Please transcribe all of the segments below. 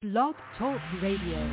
Blog Talk Radio.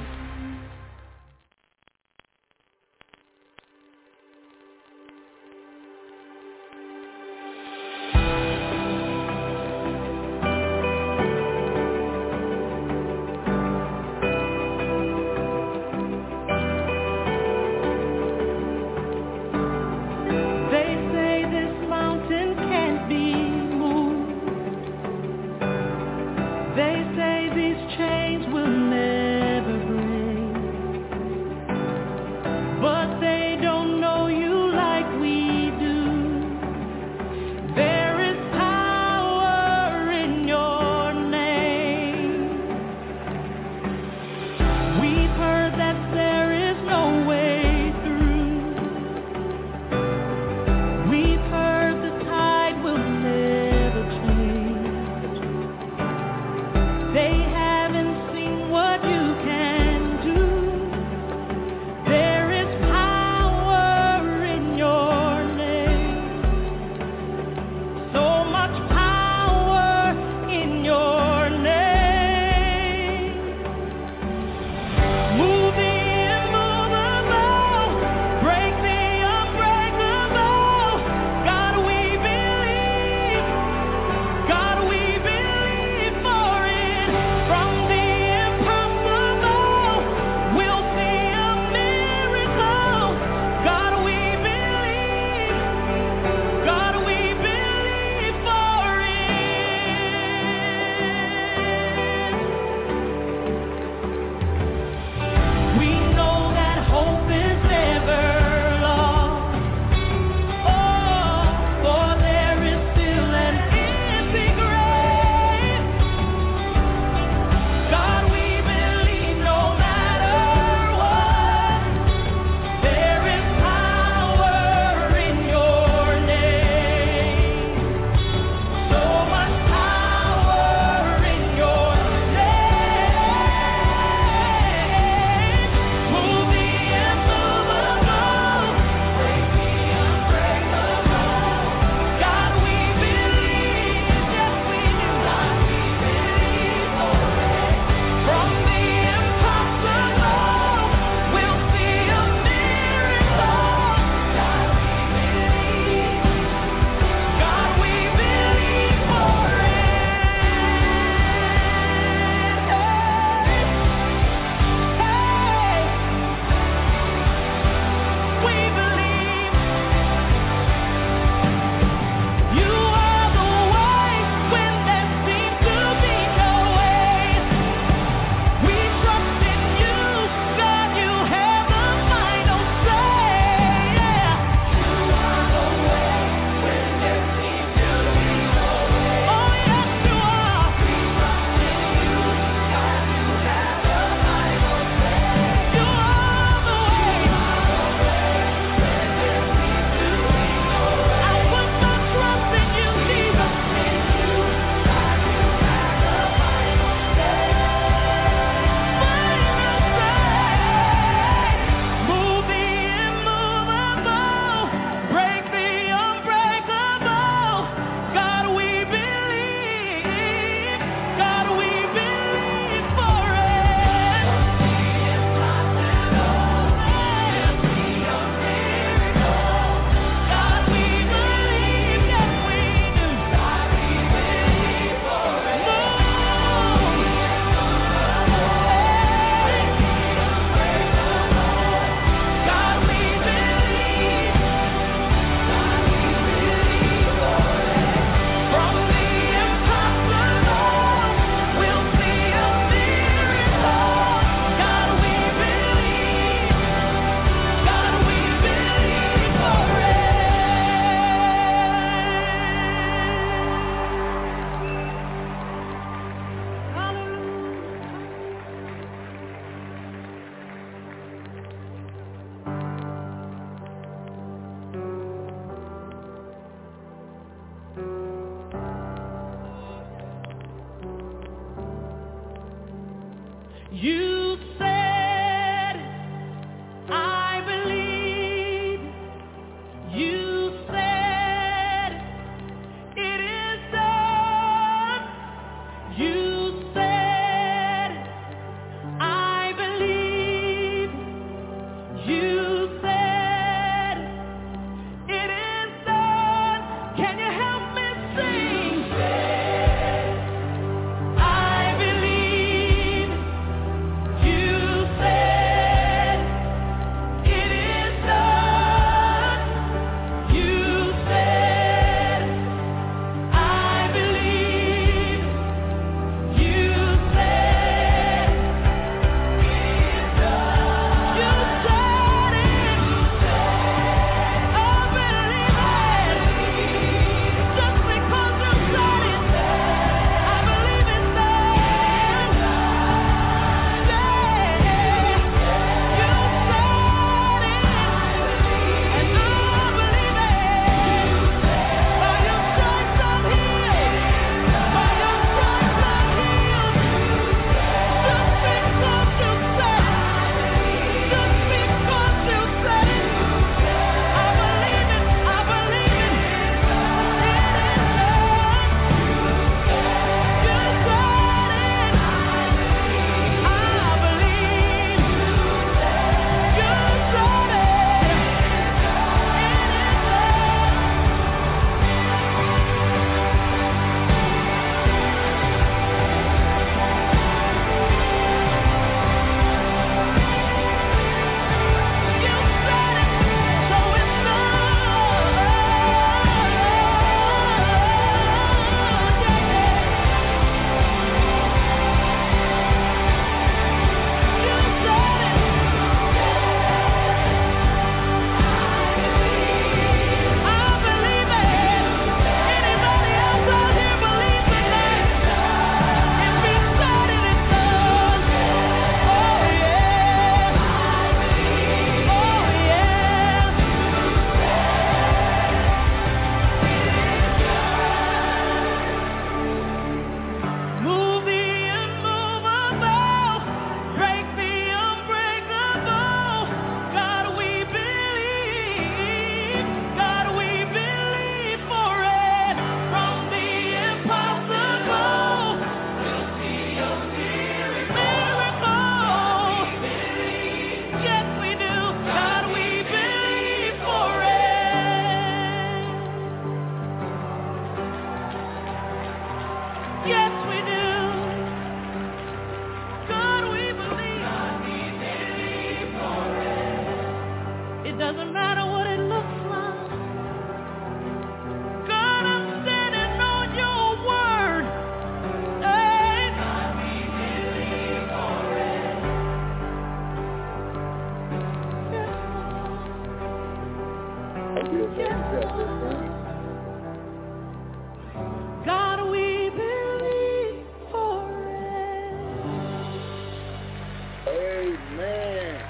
we'll go together. God, we believe for it. Amen.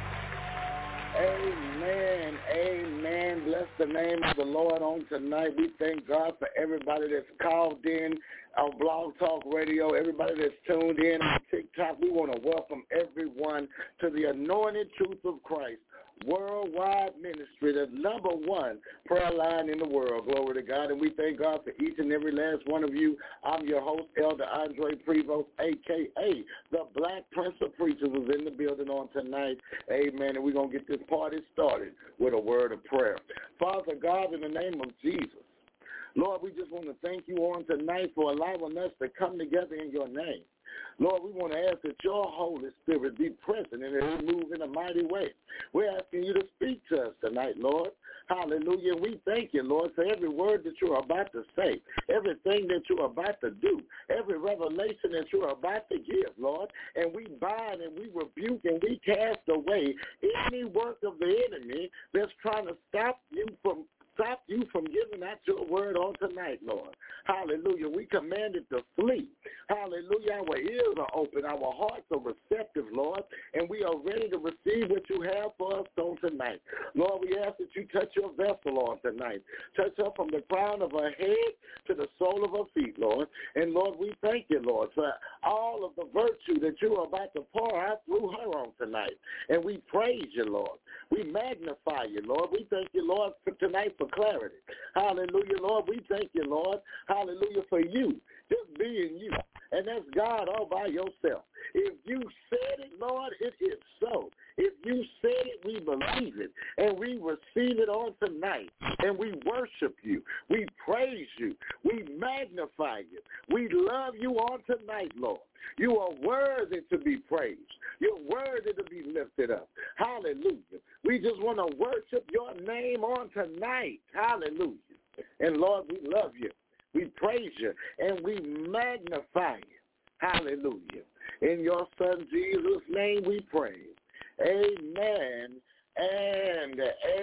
Amen. Amen. Bless the name of the Lord on tonight. We thank God for everybody that's called in on Blog Talk Radio, everybody that's tuned in on TikTok. We want to welcome everyone to the Anointed Truth of Christ Worldwide Ministry, the number one prayer line in the world. Glory to God. And we thank God for each and every last one of you. I'm your host, Elder Andre Prevost, a.k.a. the Black Prince of Preachers, is in the building on tonight. Amen. And we're going to get this party started with a word of prayer. Father God, in the name of Jesus, Lord, we just want to thank you on tonight for allowing us to come together in your name. Lord, we want to ask that your Holy Spirit be present and move in a mighty way. We're asking you to speak to us tonight, Lord. Hallelujah. We thank you, Lord, for every word that you're about to say, everything that you're about to do, every revelation that you're about to give, Lord. And we bind and we rebuke and we cast away any work of the enemy that's trying to stop you from giving out your word on tonight, Lord. Hallelujah. We command it to flee. Hallelujah. Our ears are open. Our hearts are receptive, Lord, and we are ready to receive what you have for us on tonight. Lord, we ask that you touch your vessel on tonight. Touch her from the crown of her head to the sole of her feet, Lord. And, Lord, we thank you, Lord, for all of the virtue that you are about to pour out through her on tonight. And we praise you, Lord. We magnify you, Lord. We thank you, Lord, for tonight for clarity. Hallelujah, Lord. We thank you, Lord. Hallelujah, for you, just being you. And that's God all by yourself. If you said it, Lord, it is so. If you said it, we believe it. And we receive it on tonight. And we worship you. We praise you. We magnify you. We love you on tonight, Lord. You are worthy to be praised. You're worthy to be lifted up. Hallelujah. We just want to worship your name on tonight. Hallelujah. And, Lord, we love you. We praise you. And we magnify you. Hallelujah. In your Son Jesus' name we pray. Amen and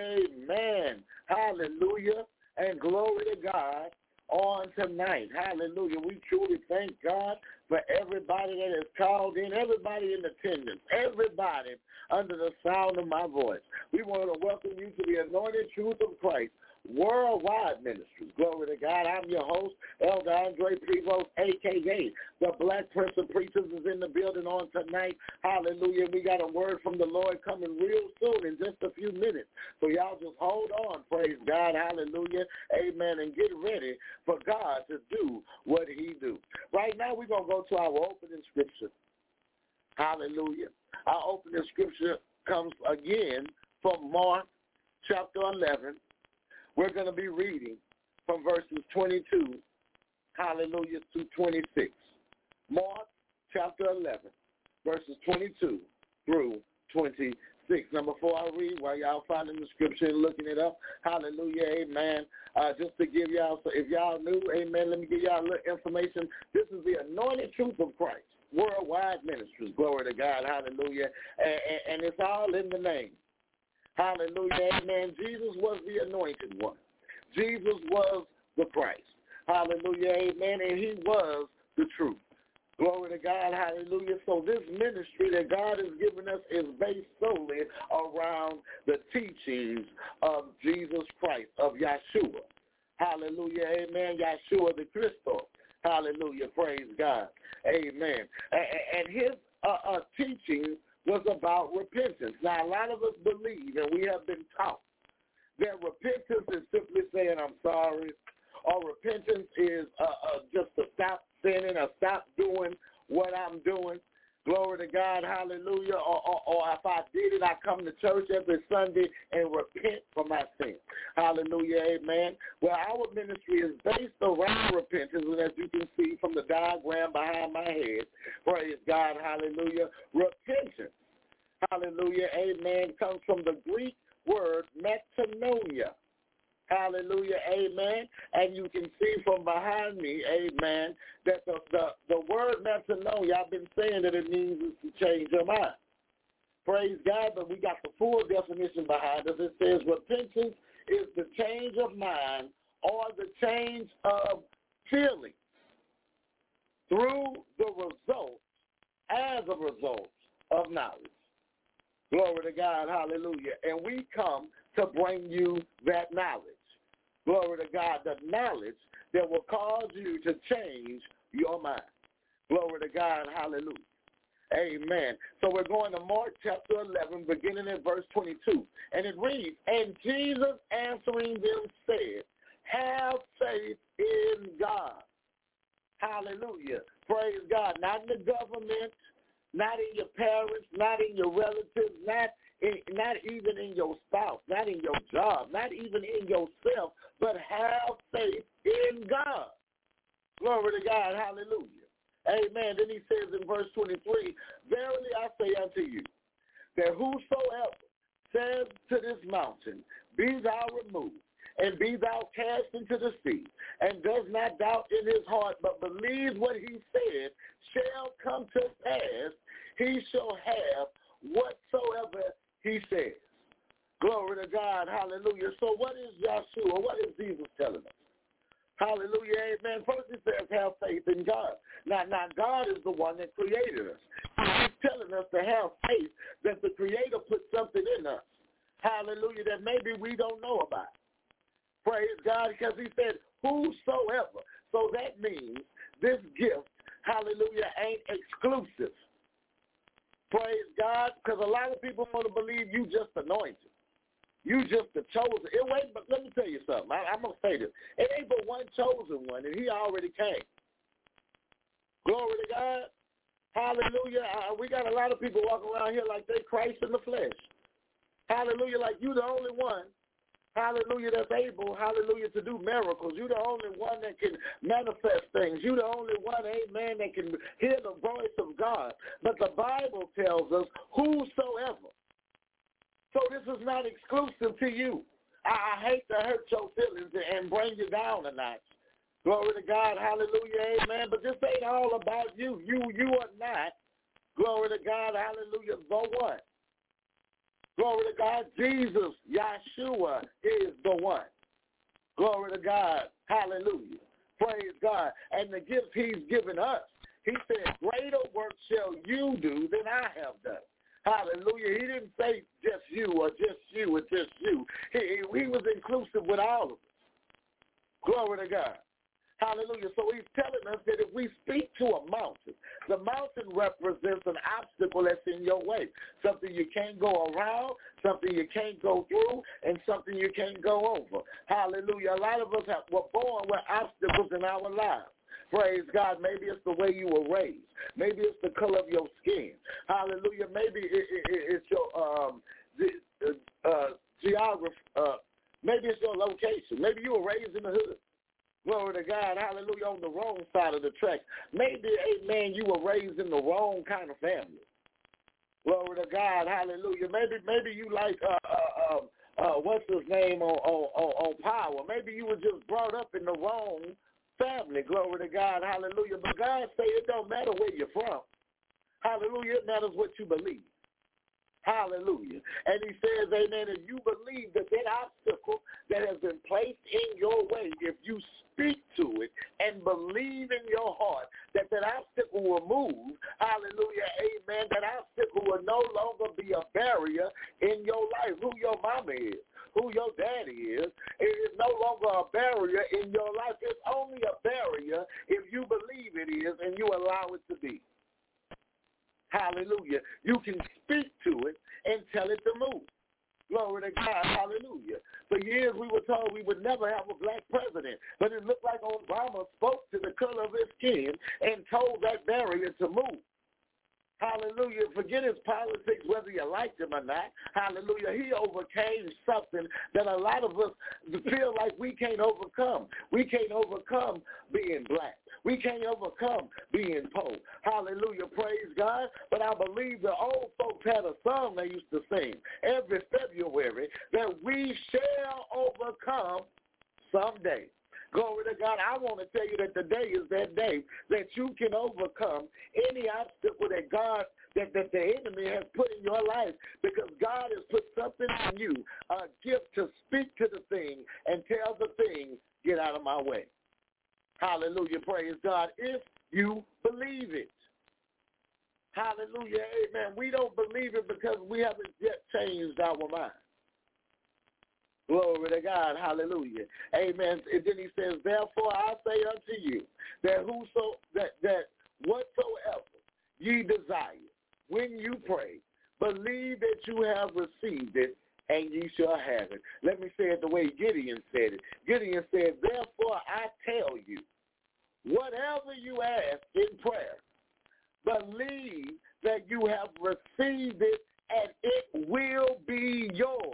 amen. Hallelujah. And glory to God on tonight. Hallelujah. We truly thank God for everybody that has called in, everybody in attendance, everybody under the sound of my voice. We want to welcome you to the Anointed Truth of Christ Worldwide Ministries. Glory to God. I'm your host, Elder Andre Prevost, a.k.a. the Black Prince of Preachers, is in the building on tonight. Hallelujah. We got a word from the Lord coming real soon in just a few minutes. So y'all just hold on. Praise God. Hallelujah. Amen. And get ready for God to do what he do. Right now we're going to go to our opening scripture. Hallelujah. Our opening scripture comes again from Mark chapter 11. We're going to be reading from verses 22, hallelujah, to 26. Mark chapter 11, verses 22 through 26. Now, before I read, while y'all finding the scripture and looking it up, hallelujah, amen. Just to give y'all, so if y'all knew, amen, let me give y'all a little information. This is the Anointed Truth of Christ Worldwide Ministries. Glory to God, hallelujah. And it's all in the name. Hallelujah, amen. Jesus was the anointed one. Jesus was the Christ. Hallelujah, amen. And he was the truth. Glory to God, hallelujah. So this ministry that God has given us is based solely around the teachings of Jesus Christ, of Yeshua. Hallelujah, amen. Yeshua the Christo. Hallelujah, praise God. Amen. And his teaching was about repentance. Now, a lot of us believe, and we have been taught, that repentance is simply saying, I'm sorry, or repentance is just to stop sinning or stop doing what I'm doing. Glory to God, hallelujah. Or if I did it, I come to church every Sunday and repent for my sin. Hallelujah, amen. Well, our ministry is based around repentance, and as you can see from the diagram behind my head, praise God, hallelujah, repentance, hallelujah, amen, comes from the Greek word metanoia. Hallelujah, amen. And you can see from behind me, amen, that the word metanoia, I've been saying that it means is to change your mind. Praise God, but we got the full definition behind us. It says repentance is the change of mind or the change of feeling through the result, as a result of knowledge. Glory to God, hallelujah. And we come to bring you that knowledge. Glory to God, the knowledge that will cause you to change your mind. Glory to God, hallelujah. Amen. So we're going to Mark chapter 11, beginning at verse 22. And it reads, and Jesus answering them said, have faith in God. Hallelujah. Praise God. Not in the government, not in your parents, not in your relatives, not even in your spouse, not in your job, not even in yourself, but have faith in God. Glory to God. Hallelujah. Amen. Then he says in verse 23, verily I say unto you, that whosoever says to this mountain, be thou removed, and be thou cast into the sea, and does not doubt in his heart, but believes what he said shall come to pass, he shall have whatsoever he says. Glory to God. Hallelujah. So what is Yahshua? What is Jesus telling us? Hallelujah, amen. First he says, have faith in God. Now, God is the one that created us. He's telling us to have faith that the Creator put something in us. Hallelujah, that maybe we don't know about. Praise God, because he said, whosoever. So that means this gift, hallelujah, ain't exclusive. Praise God, because a lot of people want to believe you just anointed. You just the chosen. But let me tell you something. I'm going to say this. It ain't but one chosen one, and he already came. Glory to God. Hallelujah. We got a lot of people walking around here like they Christ in the flesh. Hallelujah, like you the only one. Hallelujah, that's able, hallelujah, to do miracles. You the only one that can manifest things. You the only one, amen, that can hear the voice of God. But the Bible tells us, whosoever. So this is not exclusive to you. I hate to hurt your feelings and bring you down a notch. Glory to God, hallelujah, amen. But this ain't all about you. You are not, glory to God, hallelujah, the one. Glory to God, Jesus, Yahshua is the one. Glory to God, hallelujah. Praise God. And the gifts he's given us, he said, greater work shall you do than I have done. Hallelujah. He didn't say just you or just you or just you. He was inclusive with all of us. Glory to God. Hallelujah. So he's telling us that if we speak to a mountain, the mountain represents an obstacle that's in your way, something you can't go around, something you can't go through, and something you can't go over. Hallelujah. A lot of us were born with obstacles in our lives. Praise God. Maybe it's the way you were raised. Maybe it's the color of your skin. Hallelujah. Maybe it's your geography. Maybe it's your location. Maybe you were raised in the hood. Glory to God, hallelujah, on the wrong side of the track. Maybe, amen, you were raised in the wrong kind of family. Glory to God, hallelujah. Maybe you like, what's his name on Power. Maybe you were just brought up in the wrong family. Glory to God, hallelujah. But God say it don't matter where you're from. Hallelujah, it matters what you believe. Hallelujah. And he says, amen, if you believe that obstacle that has been placed in your way, if you speak to it and believe in your heart that obstacle will move, hallelujah, amen, that obstacle will no longer be a barrier in your life. Who your mama is, who your daddy is, it is no longer a barrier in your life. It's only a barrier if you believe it is and you allow it to be. Hallelujah. You can speak to it and tell it to move. Glory to God. Hallelujah. For years we were told we would never have a black president, but it looked like Obama spoke to the color of his skin and told that barrier to move. Hallelujah. Forget his politics, whether you liked him or not. Hallelujah. He overcame something that a lot of us feel like we can't overcome. We can't overcome being black. We can't overcome being poor. Hallelujah. Praise God. But I believe the old folks had a song they used to sing every February that we shall overcome someday. Glory to God. I want to tell you that today is that day that you can overcome any obstacle that God that the enemy has put in your life, because God has put something in you, a gift to speak to the thing and tell the thing, get out of my way. Hallelujah. Praise God. If you believe it. Hallelujah. Amen. We don't believe it because we haven't yet changed our mind. Glory to God. Hallelujah. Amen. And then he says, therefore I say unto you that that whatsoever ye desire when you pray, believe that you have received it, and ye shall have it. Let me say it the way Gideon said it. Gideon said, therefore I tell you, whatever you ask in prayer, believe that you have received it, and it will be yours.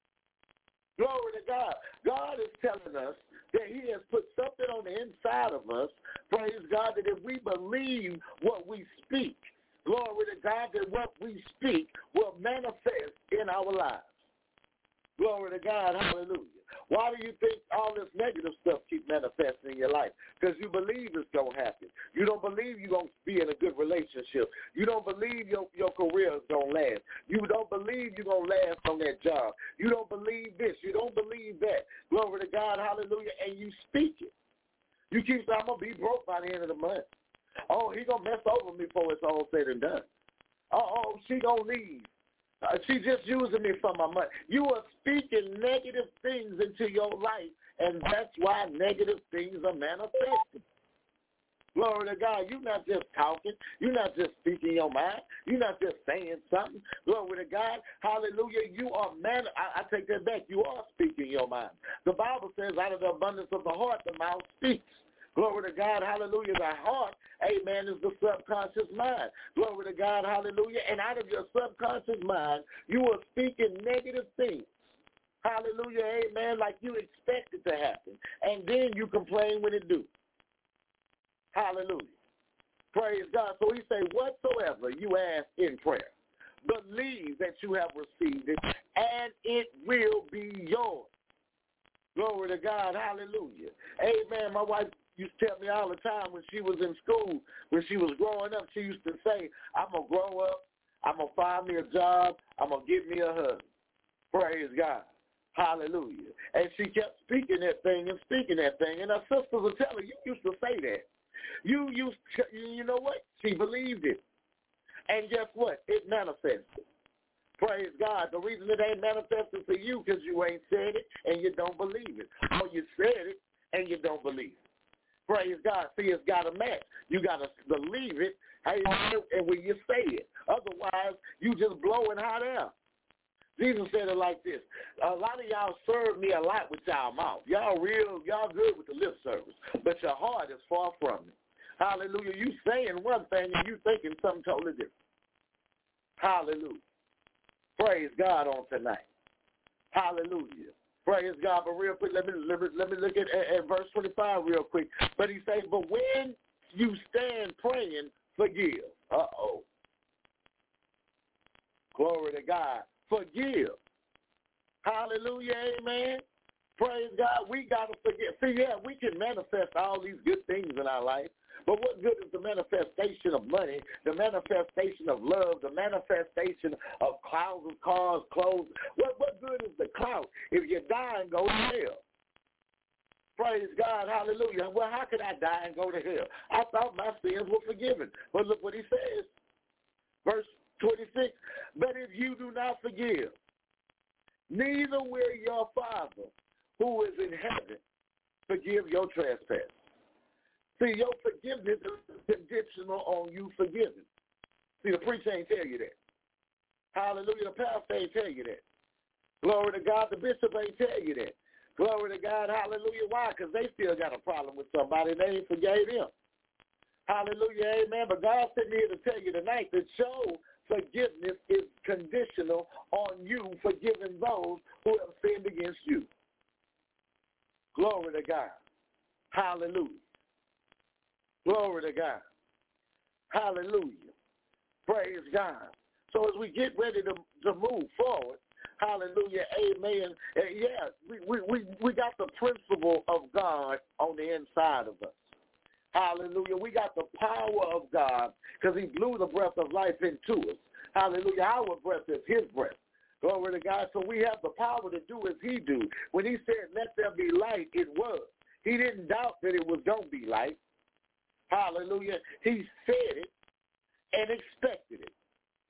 Glory to God. God is telling us that he has put something on the inside of us, praise God, that if we believe what we speak, glory to God, that what we speak will manifest in our lives. Glory to God. Hallelujah. Why do you think all this negative stuff keep manifesting in your life? Because you believe it's going to happen. You don't believe you're going to be in a good relationship. You don't believe your career is going to last. You don't believe you're going to last on that job. You don't believe this. You don't believe that. Glory to God. Hallelujah. And you speak it. You keep saying, I'm going to be broke by the end of the month. Oh, he going to mess over me before it's all said and done. Oh, she going to leave. She just using me for my money. You are speaking negative things into your life, and that's why negative things are manifesting. Glory to God. You're not just talking. You're not just speaking your mind. You're not just saying something. Glory to God. Hallelujah. You are I take that back. You are speaking your mind. The Bible says out of the abundance of the heart, the mouth speaks. Glory to God, hallelujah. The heart, amen, is the subconscious mind. Glory to God, hallelujah. And out of your subconscious mind, you are speaking negative things. Hallelujah, amen, like you expect it to happen. And then you complain when it do. Hallelujah. Praise God. So he say, whatsoever you ask in prayer, believe that you have received it, and it will be yours. Glory to God, hallelujah. Amen. My wife used to tell me all the time when she was in school, when she was growing up, she used to say, I'm going to grow up, I'm going to find me a job, I'm going to get me a husband. Praise God. Hallelujah. And she kept speaking that thing and speaking that thing. And her sisters would tell her, you used to say that. You know what? She believed it. And guess what? It manifested. Praise God. The reason it ain't manifested for you because you ain't said it and you don't believe it. Or you said it and you don't believe it. Praise God. See, it's got to match. You got to believe it, and when you say it. Otherwise, you just blowing hot air. Jesus said it like this. A lot of y'all serve me a lot with y'all mouth. Y'all good with the lip service, but your heart is far from it. Hallelujah. You saying one thing and you thinking something totally different. Hallelujah. Praise God on tonight. Hallelujah. Praise God. But real quick, let me look at verse 25 real quick. But he says, but when you stand praying, forgive. Uh-oh. Glory to God. Forgive. Hallelujah. Amen. Praise God. We got to forgive. See, yeah, we can manifest all these good things in our life. But what good is the manifestation of money, the manifestation of love, the manifestation of houses, cars, clothes? What good is the clout if you die and go to hell? Praise God, hallelujah. Well, how could I die and go to hell? I thought my sins were forgiven. But look what he says. Verse 26, but if you do not forgive, neither will your Father who is in heaven forgive your trespass. See, your forgiveness is conditional on you forgiving. See, the preacher ain't tell you that. Hallelujah, the pastor ain't tell you that. Glory to God, the bishop ain't tell you that. Glory to God, hallelujah. Why? Because they still got a problem with somebody and they ain't forgave him. Hallelujah, amen. But God sent me here to tell you tonight that your forgiveness is conditional on you forgiving those who have sinned against you. Glory to God. Hallelujah. Glory to God. Hallelujah. Praise God. So as we get ready to move forward, hallelujah, amen. Yeah, we got the principle of God on the inside of us. Hallelujah. We got the power of God because he blew the breath of life into us. Hallelujah. Our breath is his breath. Glory to God. So we have the power to do as he do. When he said, let there be light, it was. He didn't doubt that it was going to be light. Hallelujah. He said it and expected it.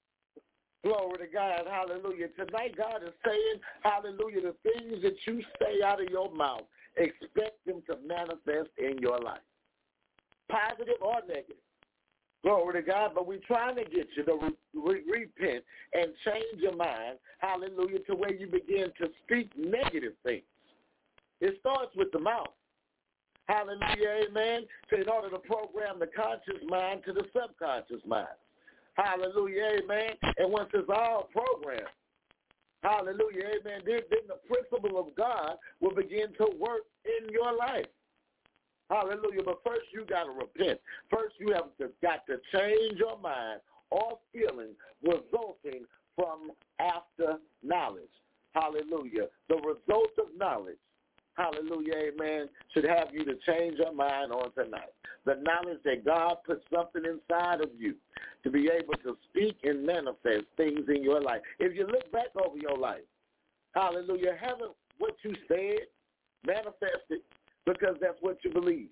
Glory to God. Hallelujah. Tonight God is saying, hallelujah, the things that you say out of your mouth, expect them to manifest in your life. Positive or negative. Glory to God. But we're trying to get you to repent and change your mind, hallelujah, to where you begin to speak negative things. It starts with the mouth. Hallelujah, amen. So in order to program the conscious mind to the subconscious mind. Hallelujah, amen. And once it's all programmed, hallelujah, amen, then the principle of God will begin to work in your life. Hallelujah. But first you got to repent. First you have got to change your mind or feeling resulting from after knowledge. Hallelujah. The result of knowledge, hallelujah, amen, should have you to change your mind on tonight. The knowledge that God put something inside of you to be able to speak and manifest things in your life. If you look back over your life, hallelujah, haven't what you said manifested because that's what you believe.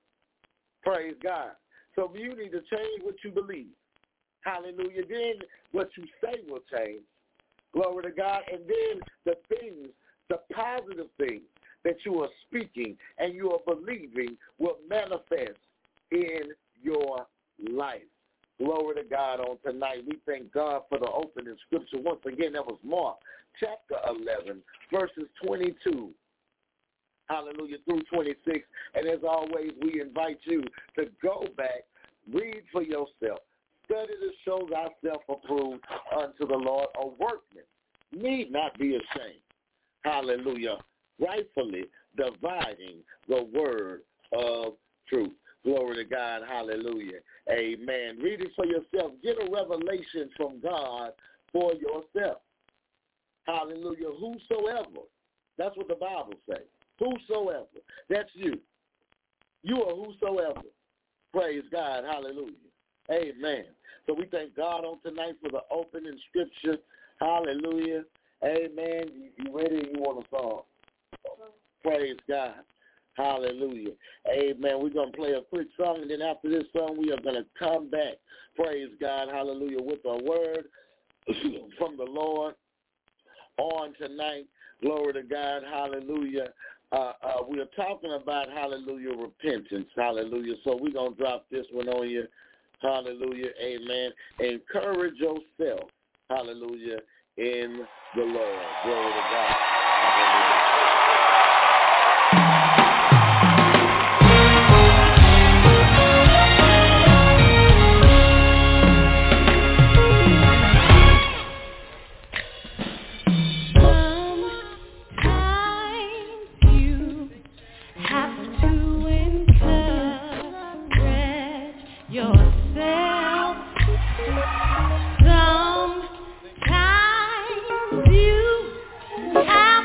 Praise God. So you need to change what you believe. Hallelujah. Then what you say will change. Glory to God. And then the things, the positive things that you are speaking and you are believing will manifest in your life. Glory to God on tonight. We thank God for the opening scripture. Once again, that was Mark chapter 11, verses 22. Hallelujah, through 26. And as always, we invite you to go back, read for yourself, study to show thyself approved unto the Lord, a workman need not be ashamed. Hallelujah, rightfully dividing the word of truth. Glory to God, hallelujah, amen. Read it for yourself. Get a revelation from God for yourself. Hallelujah, whosoever. That's what the Bible says. Whosoever. That's you. You are whosoever. Praise God. Hallelujah. Amen. So we thank God on tonight for the opening scripture. Hallelujah. Amen. You ready? You want a song? Praise God. Hallelujah. Amen. We're going to play a quick song, and then after this song, we are going to come back. Praise God. Hallelujah. With a word from the Lord on tonight. Glory to God. Hallelujah. We are talking about, hallelujah, repentance. Hallelujah. So we're going to drop this one on you. Hallelujah. Amen. Encourage yourself. Hallelujah. In the Lord. Glory to God. Hallelujah. Yourself. Sometimes you have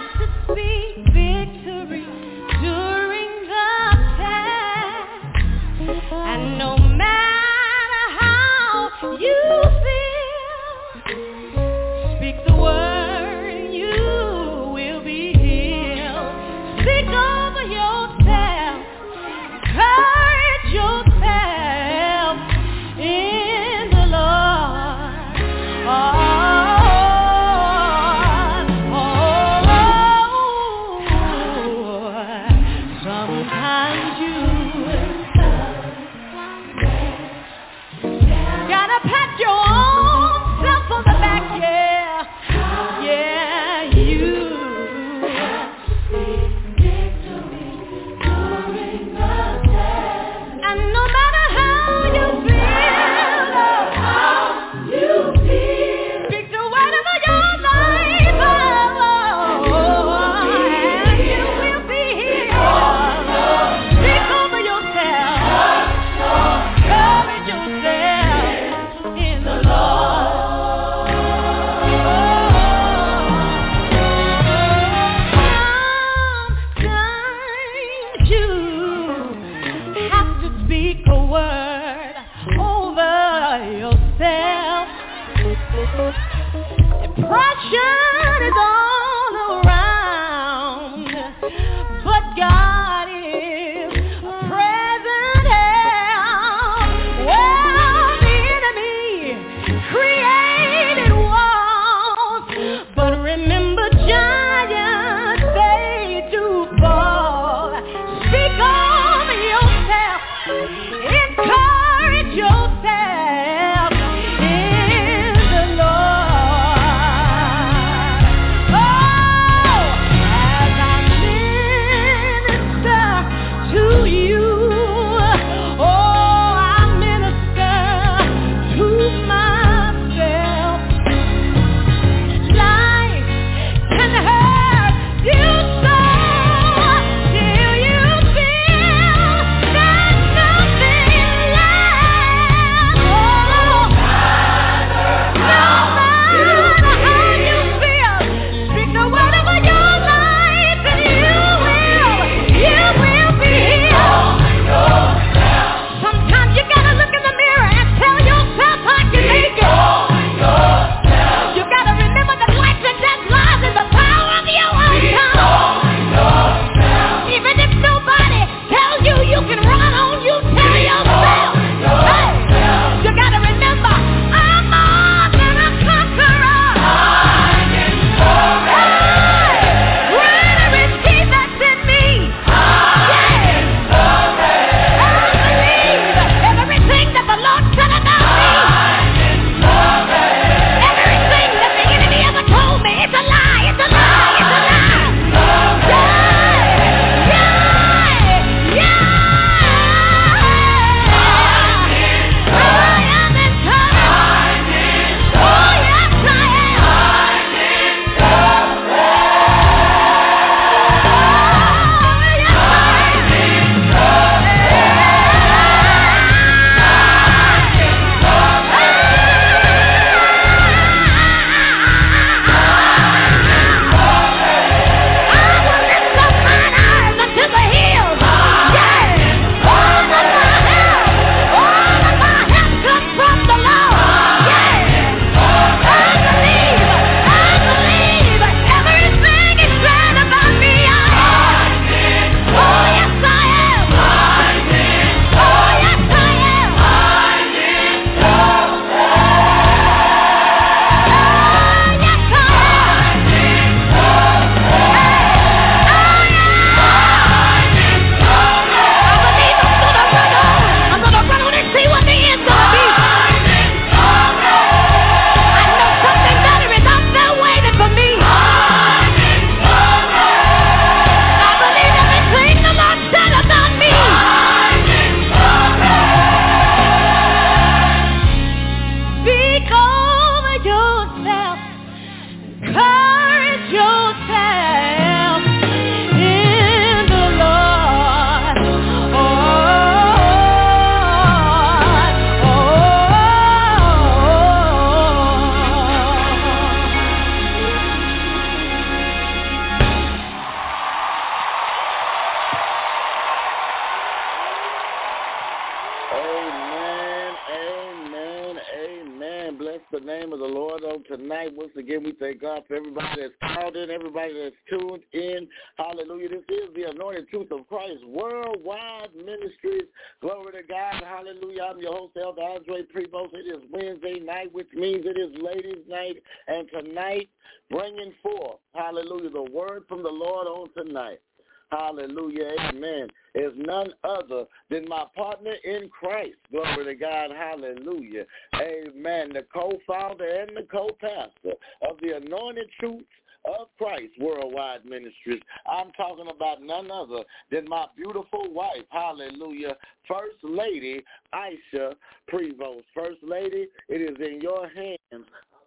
tonight. Once again, we thank God for everybody that's called in, everybody that's tuned in. Hallelujah. This is the Anointed Truth of Christ Worldwide Ministries. Glory to God. Hallelujah. I'm your host, Elder Andre Prevost. It is Wednesday night, which means it is ladies' night. And tonight, bringing forth, hallelujah, the word from the Lord on tonight. Hallelujah, amen, is none other than my partner in Christ. Glory to God, hallelujah, amen, the co-founder and the co-pastor of the Anointed Truth of Christ Worldwide Ministries. I'm talking about none other than my beautiful wife, hallelujah, First Lady Aisha Prevost. First Lady, it is in your hands.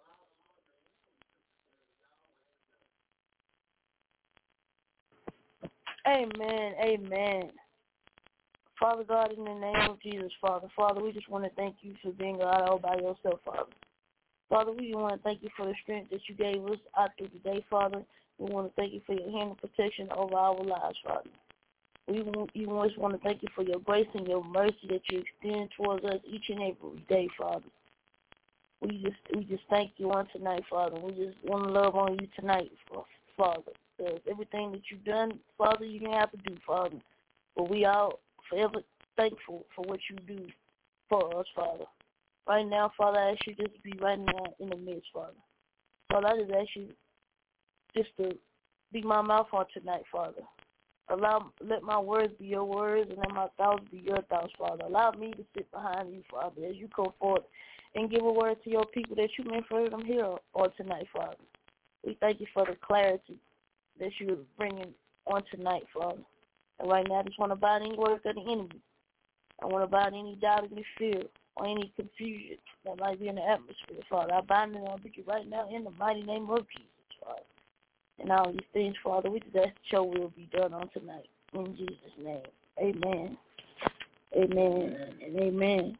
Amen, amen. Father God, in the name of Jesus, Father, we just want to thank you for being God all by yourself, Father. Father, we want to thank you for the strength that you gave us out through the day, Father. We want to thank you for your hand of protection over our lives, Father. We just want to thank you for your grace and your mercy that you extend towards us each and every day, Father. We just thank you on tonight, Father. We just want to love on you tonight, Father. Because everything that you've done, Father, you didn't have to do, Father. But we are forever thankful for what you do for us, Father. Right now, Father, I ask you just to be right now in the midst, Father. Father, I just ask you just to be my mouth on tonight, Father. Let my words be your words and let my thoughts be your thoughts, Father. Allow me to sit behind you, Father, as you go forth and give a word to your people that you meant for them here on tonight, Father. We thank you for the clarity that you are bringing on tonight, Father. And right now, I just want to bind any work of the enemy. I want to bind any doubt, any fear, or any confusion that might be in the atmosphere, Father. I bind it and I rebuke it right now in the mighty name of Jesus, Father. And all these things, Father, we just ask that your will be done on tonight. In Jesus' name, amen. Amen and amen.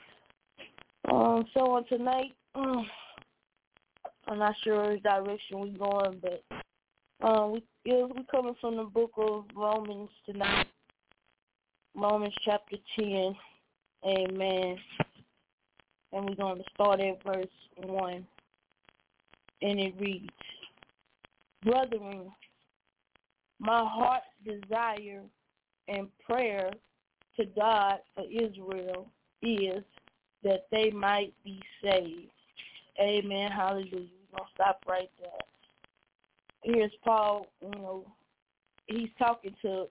So on tonight, I'm not sure which direction we're going, but we're coming from the book of Romans tonight, Romans chapter 10, amen, and we're going to start at verse 1, and it reads, Brethren, my heart's desire and prayer to God for Israel is that they might be saved. Amen, hallelujah. We're going to stop right there. Here's Paul, he's talking to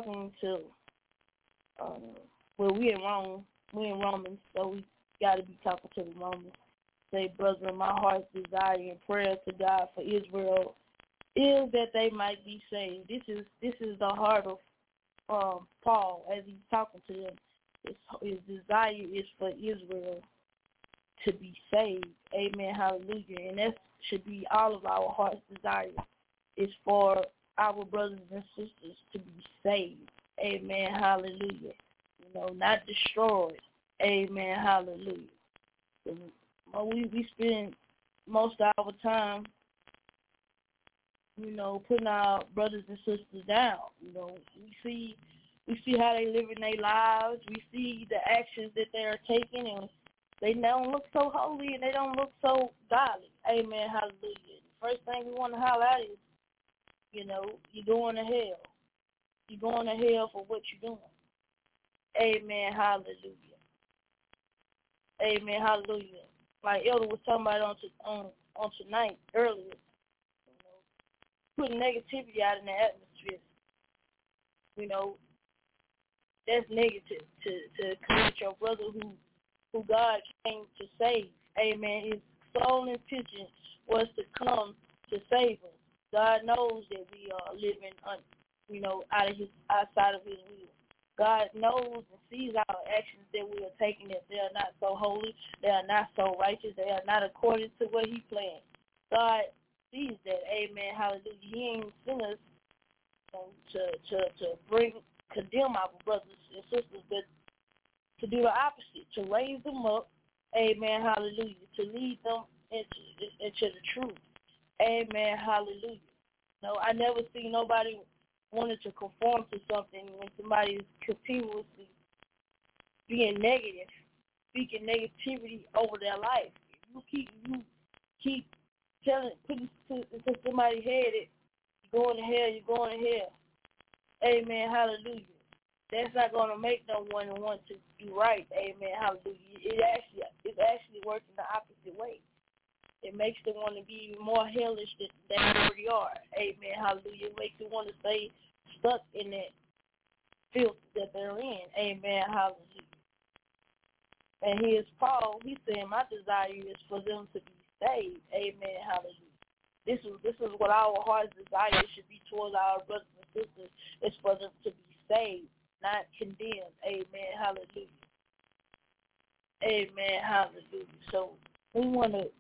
well, we in Romans, so we got to be talking to the Romans. Say, brethren, my heart's desire and prayer to God for Israel is that they might be saved. This is the heart of Paul as he's talking to them. His desire is for Israel to be saved. Amen, hallelujah. And that should be all of our heart's desire, is for our brothers and sisters to be saved. Amen, hallelujah. Not destroyed. Amen, hallelujah. We spend most of our time, putting our brothers and sisters down. We see how they live in their lives. We see the actions that they are taking, and they don't look so holy and they don't look so godly. Amen, hallelujah. The first thing we want to highlight is, you're going to hell. You're going to hell for what you're doing. Amen, hallelujah. Amen, hallelujah. Like Elder was talking about on tonight earlier, putting negativity out in the atmosphere. That's negative to commit your brother who God came to save. Amen. His sole intention was to come to save us. God knows that we are living, outside of His will. God knows and sees our actions that we are taking, that they are not so holy, they are not so righteous, they are not according to what He planned. God sees that. Amen. Hallelujah. He ain't sent us to condemn our brothers and sisters, but to do the opposite, to raise them up. Amen. Hallelujah. To lead them into the truth. Amen. Hallelujah. No, I never seen nobody wanted to conform to something when somebody is continuously being negative, speaking negativity over their life. You keep putting to somebody's head that you're going to hell, you're going to hell. Amen, hallelujah. That's not going to make no one want to do right. Amen, hallelujah. It's actually working the opposite way. It makes them want to be even more hellish than they already are. Amen, hallelujah. It makes them want to stay stuck in that filth that they're in. Amen, hallelujah. And here's Paul. He's saying, my desire is for them to be saved. Amen, hallelujah. This is what our heart's desire should be towards our brothers and sisters, is for them to be saved, not condemned. Amen, hallelujah. Amen, hallelujah. So we want to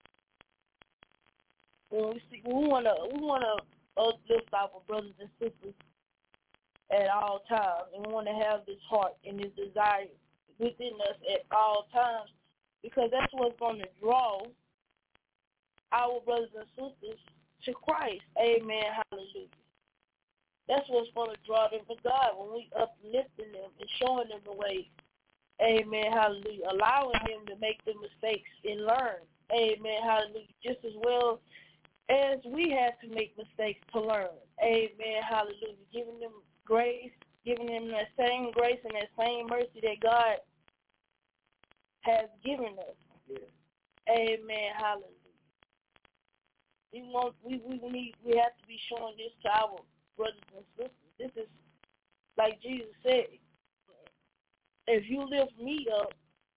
uplift our brothers and sisters at all times, and we want to have this heart and this desire within us at all times, because that's what's going to draw our brothers and sisters to Christ. Amen, hallelujah. That's what's going to draw them to God when we uplifting them and showing them the way. Amen, hallelujah. Allowing them to make the mistakes and learn. Amen, hallelujah. Just as well as we have to make mistakes to learn. Amen, hallelujah. Giving them grace, giving them that same grace and that same mercy that God has given us. Yeah. Amen, hallelujah. We have to be showing this to our brothers and sisters. This is like Jesus said. If you lift me up,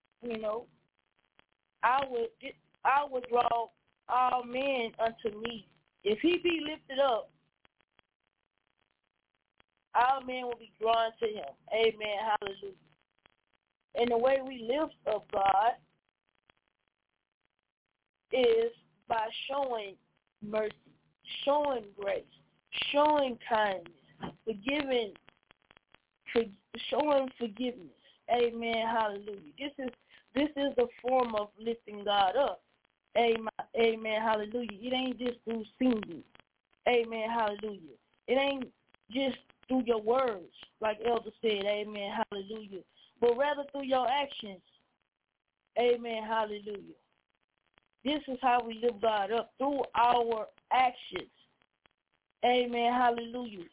I would draw all men unto me. If he be lifted up, all men will be drawn to him. Amen. Hallelujah. And the way we lift up God is by showing mercy, showing grace, showing kindness, showing forgiveness. Amen. Hallelujah. This is the form of lifting God up. Amen. Amen. Hallelujah. It ain't just through singing. Amen. Hallelujah. It ain't just through your words, like Elder said. Amen. Hallelujah. But rather through your actions. Amen. Hallelujah. This is how we lift God up, through our actions. Amen. Hallelujah.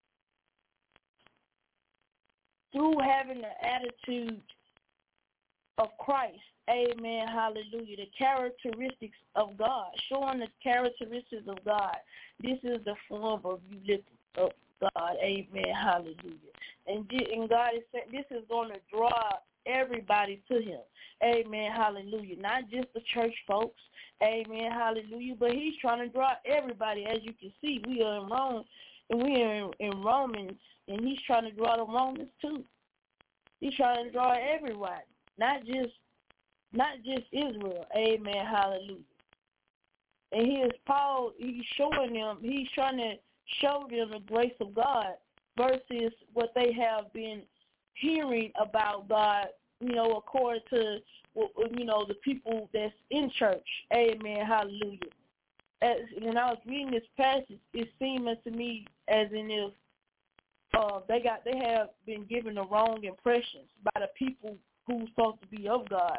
Through having the attitude of Christ. Amen. Hallelujah. The characteristics of God. Showing the characteristics of God. This is the form of you lifting up God. Amen. Hallelujah. And God is saying this is going to draw everybody to him. Amen. Hallelujah. Not just the church folks. Amen. Hallelujah. But he's trying to draw everybody. As you can see, we are in Rome, and we are in Romans, and he's trying to draw the Romans too. He's trying to draw everyone, not just Israel. Amen. Hallelujah. And here's Paul, he's trying to show them the grace of God versus what they have been hearing about God, according to, the people that's in church. Amen. Hallelujah. When I was reading this passage, it seemed to me as in if they have been given the wrong impressions by the people who's supposed to be of God,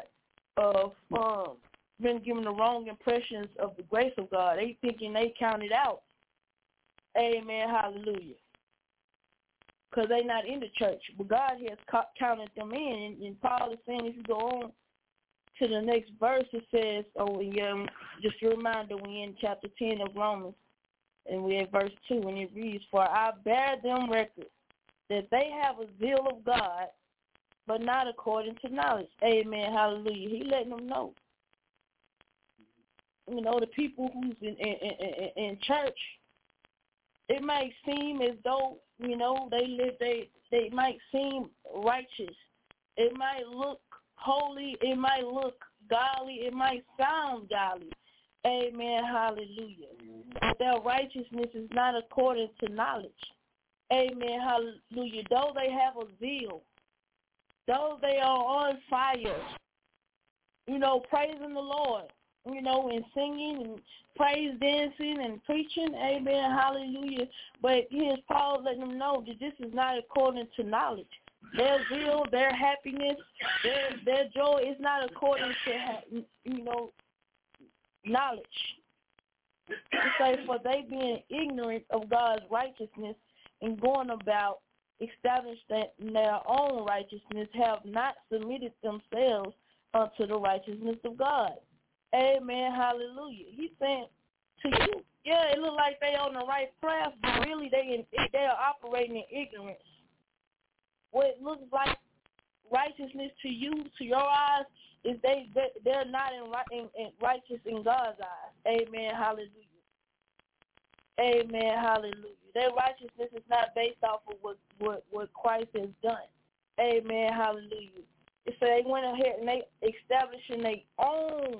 been given the wrong impressions of the grace of God. They thinking they counted out. Amen, hallelujah. Because they not in the church, but God has counted them in. And Paul is saying, if you go on to the next verse, it says, just a reminder, we're in chapter 10 of Romans, and we're at verse 2, and it reads, for I bear them record that they have a zeal of God, but not according to knowledge. Amen, hallelujah. He letting them know. The people who's in church, it might seem as though, they might seem righteous. It might look holy. It might look godly. It might sound godly. Amen, hallelujah. But their righteousness is not according to knowledge. Amen, hallelujah. Though they have a zeal, though they are on fire, praising the Lord, and singing and praise dancing and preaching, amen, hallelujah. But here's Paul letting them know that this is not according to knowledge. Their zeal, their happiness, their joy is not according to, knowledge. It says, for they being ignorant of God's righteousness and going about establishing their own righteousness, have not submitted themselves unto the righteousness of God. Amen. Hallelujah. He's saying to you, yeah, it looks like they on the right path, but really they are operating in ignorance. What it looks like righteousness to you, to your eyes, is they're not in righteous in God's eyes. Amen. Hallelujah. Amen. Hallelujah. Their righteousness is not based off of what Christ has done. Amen. Hallelujah. It said they went ahead and they establishing their own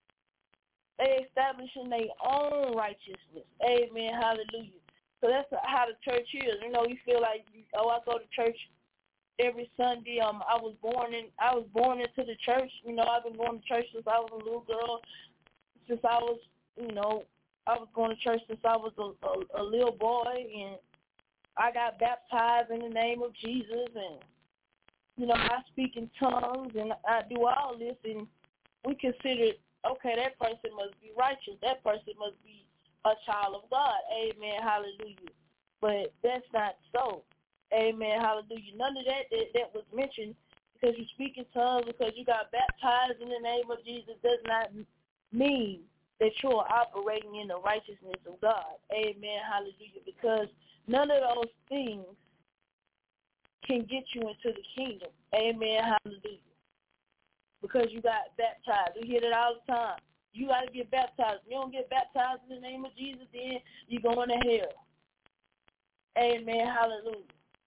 righteousness. Amen. Hallelujah. So that's how the church is. You know, you feel like, I go to church every Sunday. I was born into the church. You know, I've been going to church since I was a little girl. Since I was, I was going to church since I was a little boy, and I got baptized in the name of Jesus, and I speak in tongues, and I do all this, and we consider, okay, that person must be righteous. That person must be a child of God. Amen. Hallelujah. But that's not so. Amen. Hallelujah. None of that was mentioned. Because you speak in tongues, because you got baptized in the name of Jesus, does not mean that you are operating in the righteousness of God. Amen. Hallelujah. Because none of those things can get you into the kingdom. Amen. Hallelujah. Because you got baptized. We hear that all the time. You got to get baptized. If you don't get baptized in the name of Jesus, then you're going to hell. Amen. Hallelujah.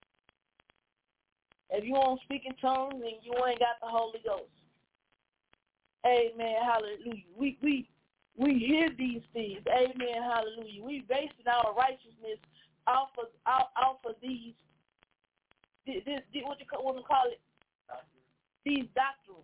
If you don't speak in tongues, then you ain't got the Holy Ghost. Amen. Hallelujah. We hear these things. Amen. Hallelujah. We basing our righteousness off of these. What you want to call it? These doctrines.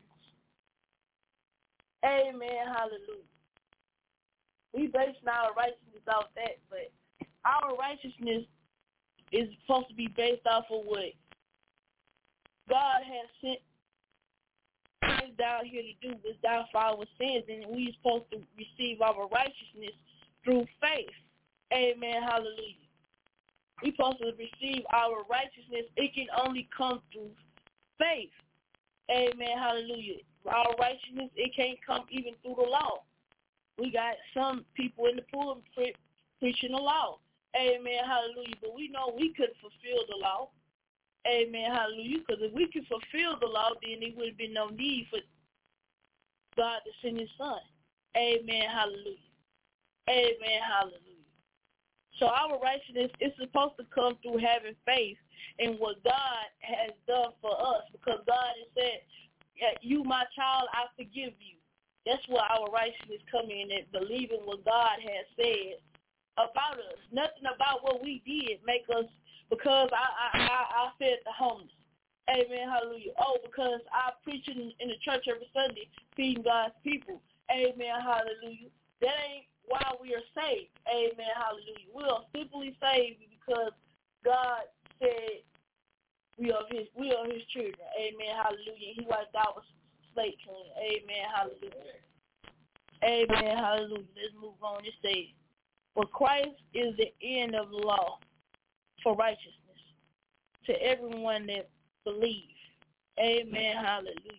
Amen. Hallelujah. We basing our righteousness off that, but our righteousness is supposed to be based off of what God has sent us down here to do, was down for our sins, and we're supposed to receive our righteousness through faith. Amen. Hallelujah. We're supposed to receive our righteousness. It can only come through faith. Amen. Hallelujah. Our righteousness, it can't come even through the law. We got some people in the pulpit preaching the law. Amen. Hallelujah. But we know we couldn't fulfill the law. Amen. Hallelujah. Because if we could fulfill the law, then there would have been no need for God to send his son. Amen. Hallelujah. Amen. Hallelujah. So our righteousness is supposed to come through having faith in what God has done for us, because God has said, you, my child, I forgive you. That's where our righteousness come in, at believing what God has said about us. Nothing about what we did make us, because I fed the homeless. Amen. Hallelujah. Oh, because I preach in the church every Sunday, feeding God's people. Amen. Hallelujah. That ain't why we are saved. Amen. Hallelujah. We are simply saved because God said we are his children. Amen. Hallelujah. He wiped our slate clean. Amen. Hallelujah. Amen. Hallelujah. Let's move on. It says, for Christ is the end of the law for righteousness to everyone that believes. Amen. Hallelujah.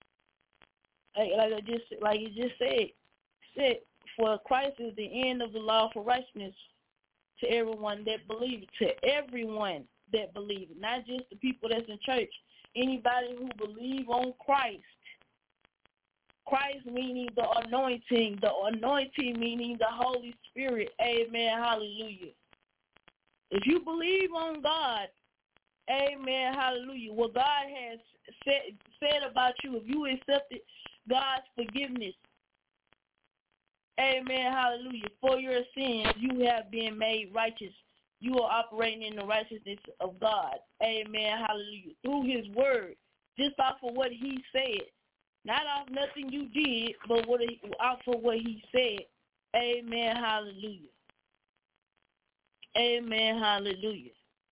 Like you just said, for Christ is the end of the law for righteousness to everyone that believes. To everyone that believes, not just the people that's in church. Anybody who believes on Christ. Christ meaning the anointing meaning the Holy Spirit. Amen. Hallelujah. If you believe on God, amen, hallelujah, what God has said about you, if you accepted God's forgiveness, amen, hallelujah, for your sins, you have been made righteous. You are operating in the righteousness of God. Amen, hallelujah, through his word, just off of what he said. Not off nothing you did, but off of what he said. Amen, hallelujah. Amen, hallelujah.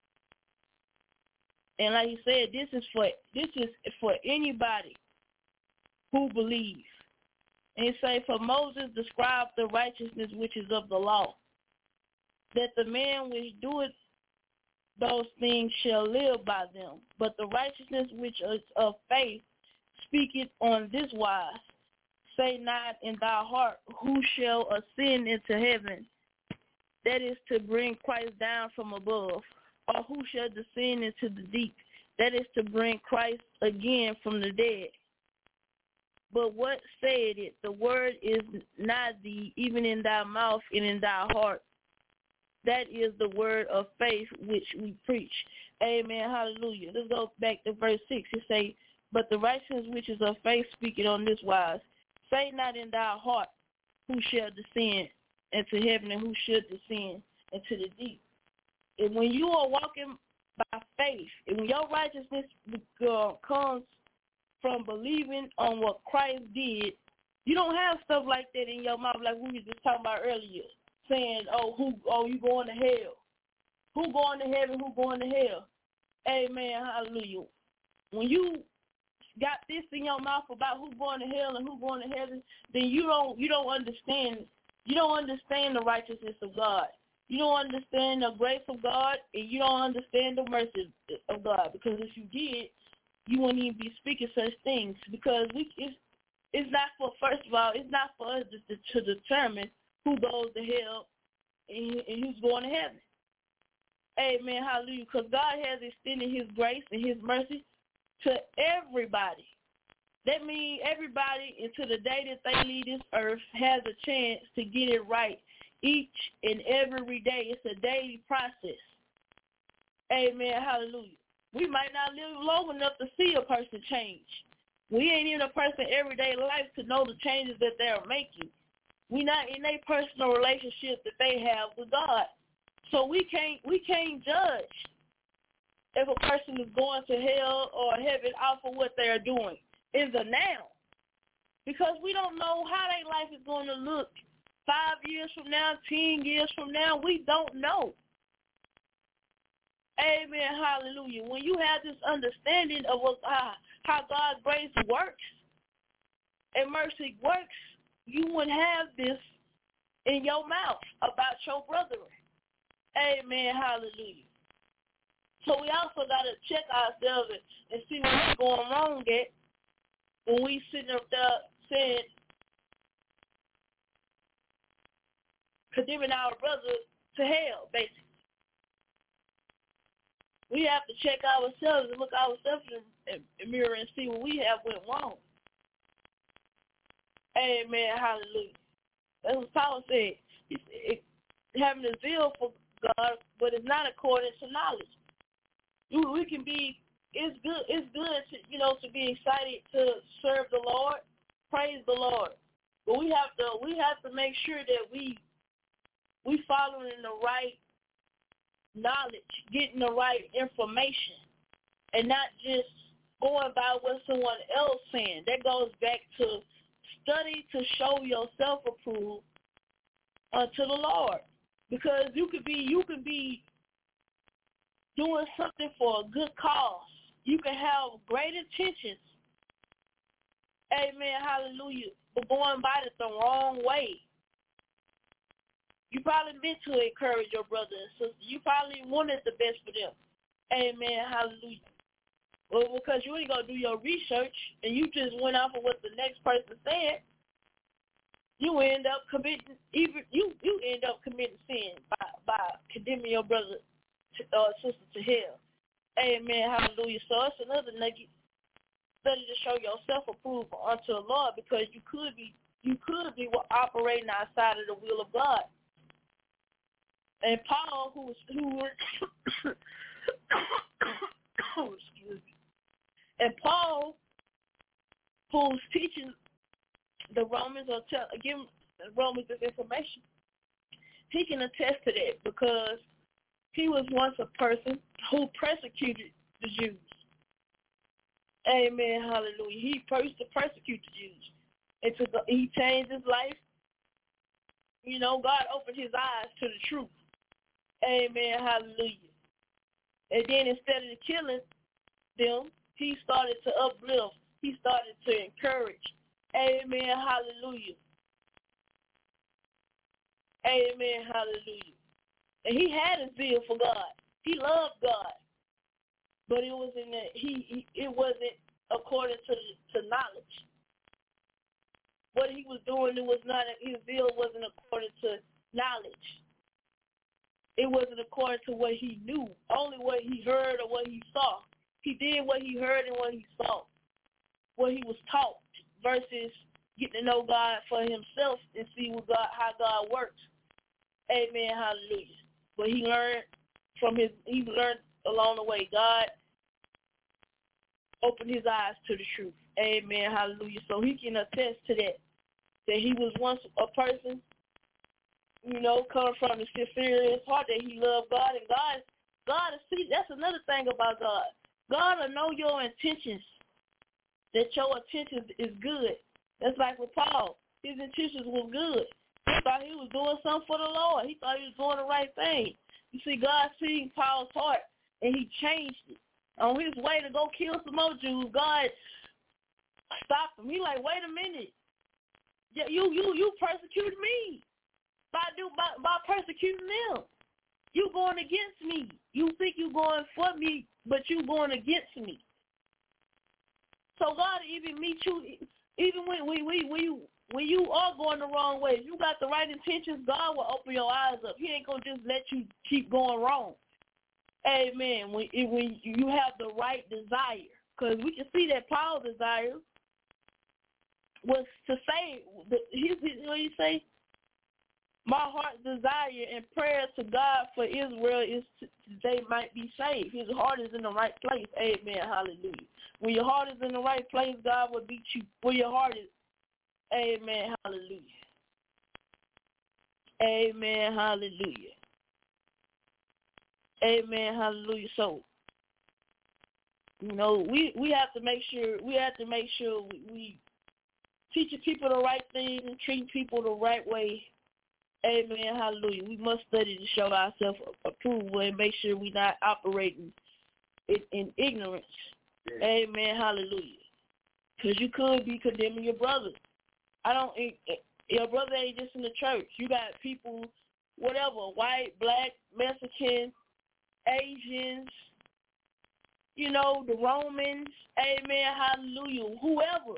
And like you said, this is for anybody who believes. And it say, for Moses described the righteousness which is of the law, that the man which doeth those things shall live by them. But the righteousness which is of faith speaketh on this wise, say not in thy heart, who shall ascend into heaven, that is to bring Christ down from above, or who shall descend into the deep, that is to bring Christ again from the dead. But what said it? The word is not thee, even in thy mouth and in thy heart. That is the word of faith which we preach. Amen. Hallelujah. Let's go back to verse 6. It say, but the righteousness which is of faith speaketh on this wise, say not in thy heart, who shall descend into heaven and who should descend into the deep. And when you are walking by faith, and when your righteousness comes from believing on what Christ did, you don't have stuff like that in your mouth like we were just talking about earlier, saying, you going to hell. Who going to heaven, who going to hell? Amen, hallelujah. When you got this in your mouth about who going to hell and who going to heaven, then you don't understand. You don't understand the righteousness of God. You don't understand the grace of God, and you don't understand the mercy of God. Because if you did, you wouldn't even be speaking such things. Because it's not for, first of all, it's not for us to determine who goes to hell and who's going to heaven. Amen, hallelujah. Because God has extended his grace and his mercy to everybody. That means everybody until the day that they leave this earth has a chance to get it right each and every day. It's a daily process. Amen, hallelujah. We might not live long enough to see a person change. We ain't in a person's everyday life to know the changes that they're making. We're not in a personal relationship that they have with God. So we can't judge if a person is going to hell or heaven off of what they're doing in the now. Because we don't know how their life is going to look 5 years from now, 10 years from now. We don't know. Amen, hallelujah. When you have this understanding of how God's grace works and mercy works, you wouldn't have this in your mouth about your brethren. Amen, hallelujah. So we also got to check ourselves and see what we're going wrong at when we sitting up there saying, condemning our brother to hell, basically. We have to check ourselves and look ourselves in the mirror and see what we have went wrong. Amen, hallelujah. That's what Paul said. He said, having a zeal for God, but it's not according to knowledge. We can be, it's good to be excited to serve the Lord, praise the Lord. But we have to make sure that we following the right knowledge, getting the right information, and not just going by what someone else saying. That goes back to study to show yourself approved unto the Lord. Because you could be doing something for a good cause. You can have great intentions. Amen, hallelujah. But going about it the wrong way. You probably meant to encourage your brother and sister. You probably wanted the best for them. Amen, hallelujah. Well, because you ain't going to do your research and you just went off of what the next person said, you end up committing sin by condemning your brother or sister to hell. Amen, hallelujah. So that's another nugget. Study to show yourself approved unto the Lord, because you could be operating outside of the will of God. And Paul, who's teaching the Romans or giving Romans this information, he can attest to that because he was once a person who persecuted the Jews. Amen, hallelujah. He used to persecute the Jews. He changed his life. You know, God opened his eyes to the truth. Amen, hallelujah. And then instead of killing them, he started to uplift. He started to encourage. Amen, hallelujah. Amen, hallelujah. And he had a zeal for God. He loved God. But it was it wasn't according to knowledge. What he was doing, his zeal wasn't according to knowledge. It wasn't according to what he knew, only what he heard or what he saw. He did what he heard and what he saw, what he was taught, versus getting to know God for himself and see how God works. Amen, hallelujah. But he learned along the way. God opened his eyes to the truth. Amen, hallelujah. So he can attest to that he was once a person, coming from the sincerest heart, that he loved God. And God see, that's another thing about God. God will know your intentions, that your intentions is good. That's like with Paul. His intentions was good. He thought he was doing something for the Lord. He thought he was doing the right thing. You see, God seen Paul's heart, and he changed it. On his way to go kill some more Jews, God stopped him. He like, wait a minute. You persecuted me by persecuting them. You going against me. You think you going for me, but you going against me. So God even meet you, even when you are going the wrong way. If you got the right intentions, God will open your eyes up. He ain't gonna just let you keep going wrong. Amen. When you have the right desire, because we can see that Paul's desire was to say, what he say? My heart's desire and prayer to God for Israel is they might be saved. His heart is in the right place. Amen. Hallelujah. When your heart is in the right place, God will beat you where your heart is. Amen. Hallelujah. Amen. Hallelujah. Amen. Hallelujah. So, we have to make sure we teaching people the right thing and treating people the right way. Amen. Hallelujah. We must study to show ourselves approval and make sure we're not operating in ignorance. Yeah. Amen. Hallelujah. Because you could be condemning your brother. Your brother ain't just in the church. You got people, whatever, white, black, Mexican, Asians, the Romans. Amen. Hallelujah. Whoever.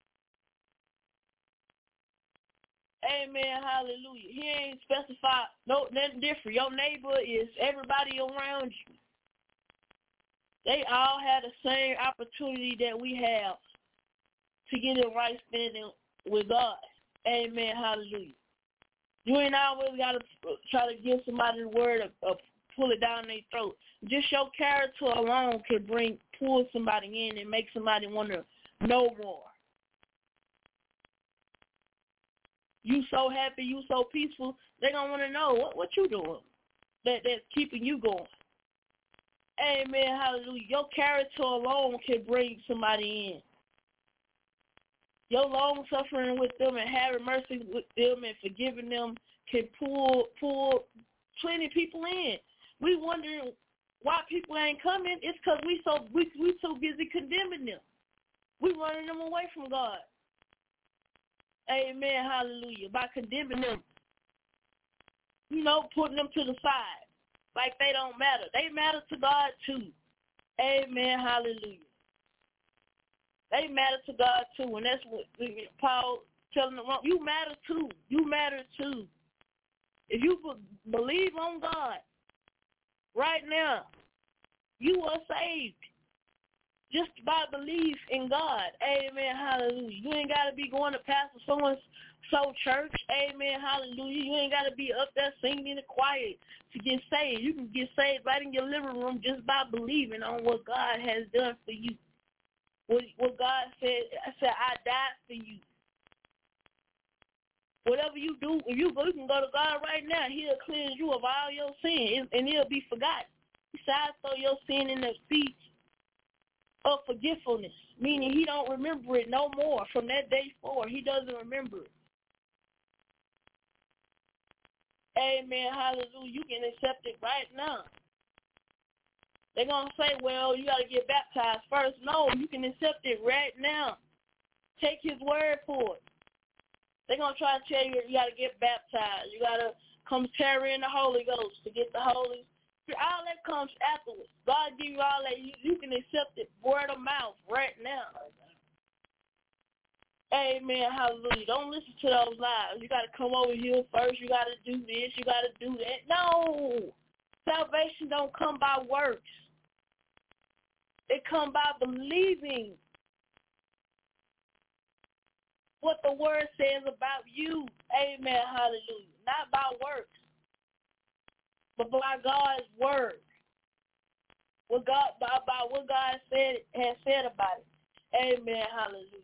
Amen, hallelujah. He ain't specified nothing different. Your neighbor is everybody around you. They all have the same opportunity that we have to get in right standing with God. Amen, hallelujah. You ain't always got to try to give somebody the word or pull it down their throat. Just your character alone can pull somebody in and make somebody want to know more. You so happy, you so peaceful, they're going to want to know what you doing that's keeping you going. Amen, hallelujah. Your character alone can bring somebody in. Your long-suffering with them and having mercy with them and forgiving them can pull plenty of people in. We wondering why people ain't coming. It's because we so busy condemning them. We running them away from God. Amen, hallelujah. By condemning them, putting them to the side like they don't matter. They matter to God too. Amen, hallelujah. They matter to God too, and that's what Paul telling them. You matter too. You matter too. If you believe on God right now, you are saved. Just by belief in God. Amen. Hallelujah. You ain't got to be going to Pastor so-and-so church. Amen. Hallelujah. You ain't got to be up there singing in the choir to get saved. You can get saved right in your living room just by believing on what God has done for you. What God said, I died for you. Whatever you do, if you can go to God right now. He'll cleanse you of all your sin, and it'll be forgotten. He said, I throw your sin in the feet of forgetfulness, meaning he don't remember it no more. From that day forward, he doesn't remember it. Amen, hallelujah. You can accept it right now. They're going to say, well, you got to get baptized first. No, you can accept it right now. Take his word for it. They're going to try to tell you got to get baptized. You got to come tarry in the Holy Ghost to get the Holy Spirit. All that comes afterwards. God give you all that. You can accept it word of mouth right now. Amen. Hallelujah. Don't listen to those lies. You got to come over here first. You got to do this. You got to do that. No. Salvation don't come by works. It come by believing what the word says about you. Amen. Hallelujah. Not by works, but by God's word. What God about what God has said about it. Amen. Hallelujah.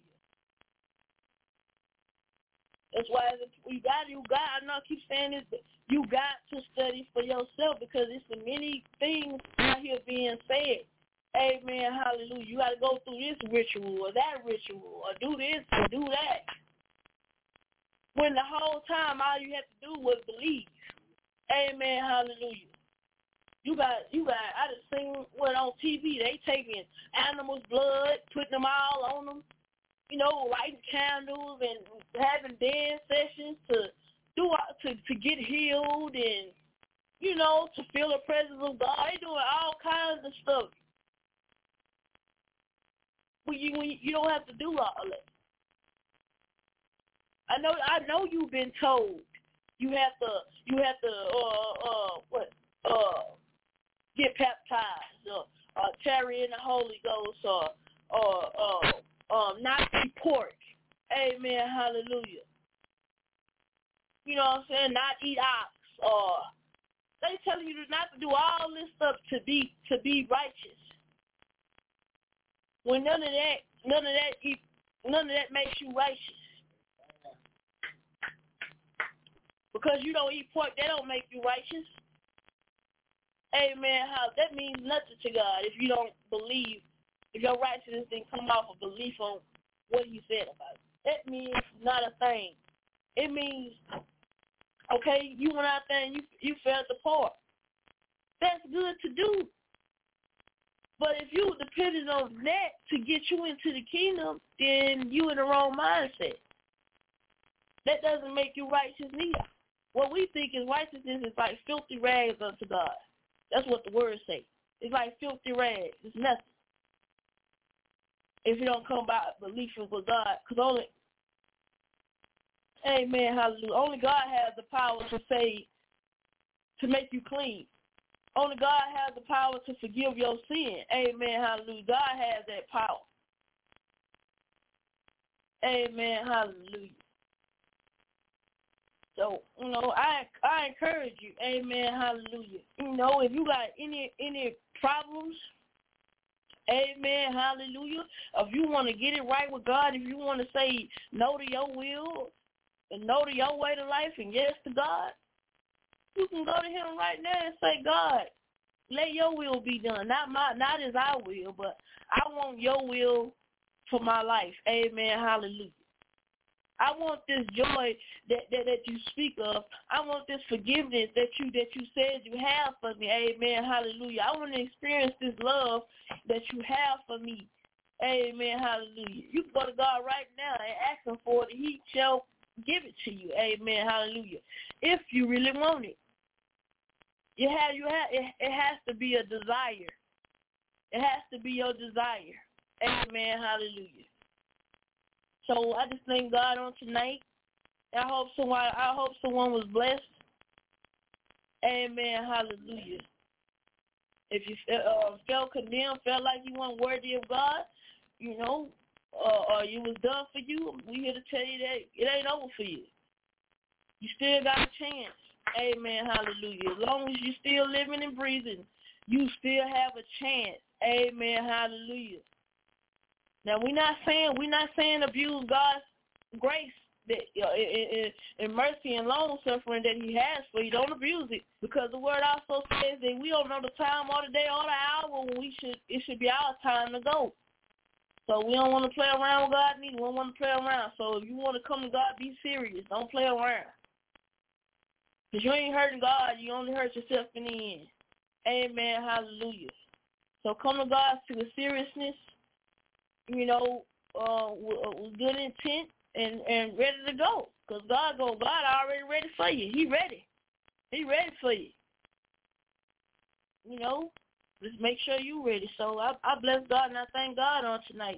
That's why I know I keep saying this, you got to study for yourself because it's the many things out here being said. Amen, hallelujah. You got to go through this ritual or that ritual or do this or do that. When the whole time all you had to do was believe. Amen, hallelujah. You got. I just seen what on TV, they taking animals' blood, putting them all on them, lighting candles and having dance sessions to get healed and, to feel the presence of God. They doing all kinds of stuff. You don't have to do all that. I know you've been told you have to get baptized or tarry in the Holy Ghost or not eat pork. Amen, hallelujah. You know what I'm saying? Not eat ox or they telling you not to do all this stuff to be righteous. When none of that makes you righteous. Because you don't eat pork, that don't make you righteous. Amen. That means nothing to God if you don't believe, if your righteousness didn't come off of belief on what he said about it. That means not a thing. It means, okay, you went out there and you fed the poor. That's good to do. But if you depended on that to get you into the kingdom, then you in the wrong mindset. That doesn't make you righteous neither. What we think is righteousness is like filthy rags unto God. That's what the words say. It's like filthy rags. It's nothing. If you don't come by belief in God, because only, amen, hallelujah, only God has the power to save, to make you clean. Only God has the power to forgive your sin. Amen, hallelujah. God has that power. Amen, hallelujah. So, I encourage you, amen, hallelujah. If you got any problems, amen, hallelujah, if you want to get it right with God, if you want to say no to your will and no to your way to life and yes to God, you can go to him right now and say, God, let your will be done. Not as I will, but I want your will for my life. Amen, hallelujah. I want this joy that you speak of. I want this forgiveness that you said you have for me. Amen. Hallelujah. I want to experience this love that you have for me. Amen. Hallelujah. You can go to God right now and ask him for it. He shall give it to you. Amen. Hallelujah. If you really want it. It has to be a desire. It has to be your desire. Amen. Hallelujah. So I just thank God on tonight. I hope someone was blessed. Amen. Hallelujah. If you felt condemned, felt like you weren't worthy of God, or you was done for you, we here to tell you that it ain't over for you. You still got a chance. Amen. Hallelujah. As long as you're still living and breathing, you still have a chance. Amen. Hallelujah. Now we're not saying abuse God's grace and mercy and long suffering that he has for you. Don't abuse it, because the word also says that we don't know the time or the day or the hour when it should be our time to go. So we don't want to play around with God neither. We don't want to play around. So if you want to come to God, be serious. Don't play around. Because you ain't hurting God, you only hurt yourself in the end. Amen. Hallelujah. So come to God to the seriousness. with good intent and ready to go. Because God already ready for you. He ready. He ready for you. You know, just make sure you ready. So I bless God and I thank God on tonight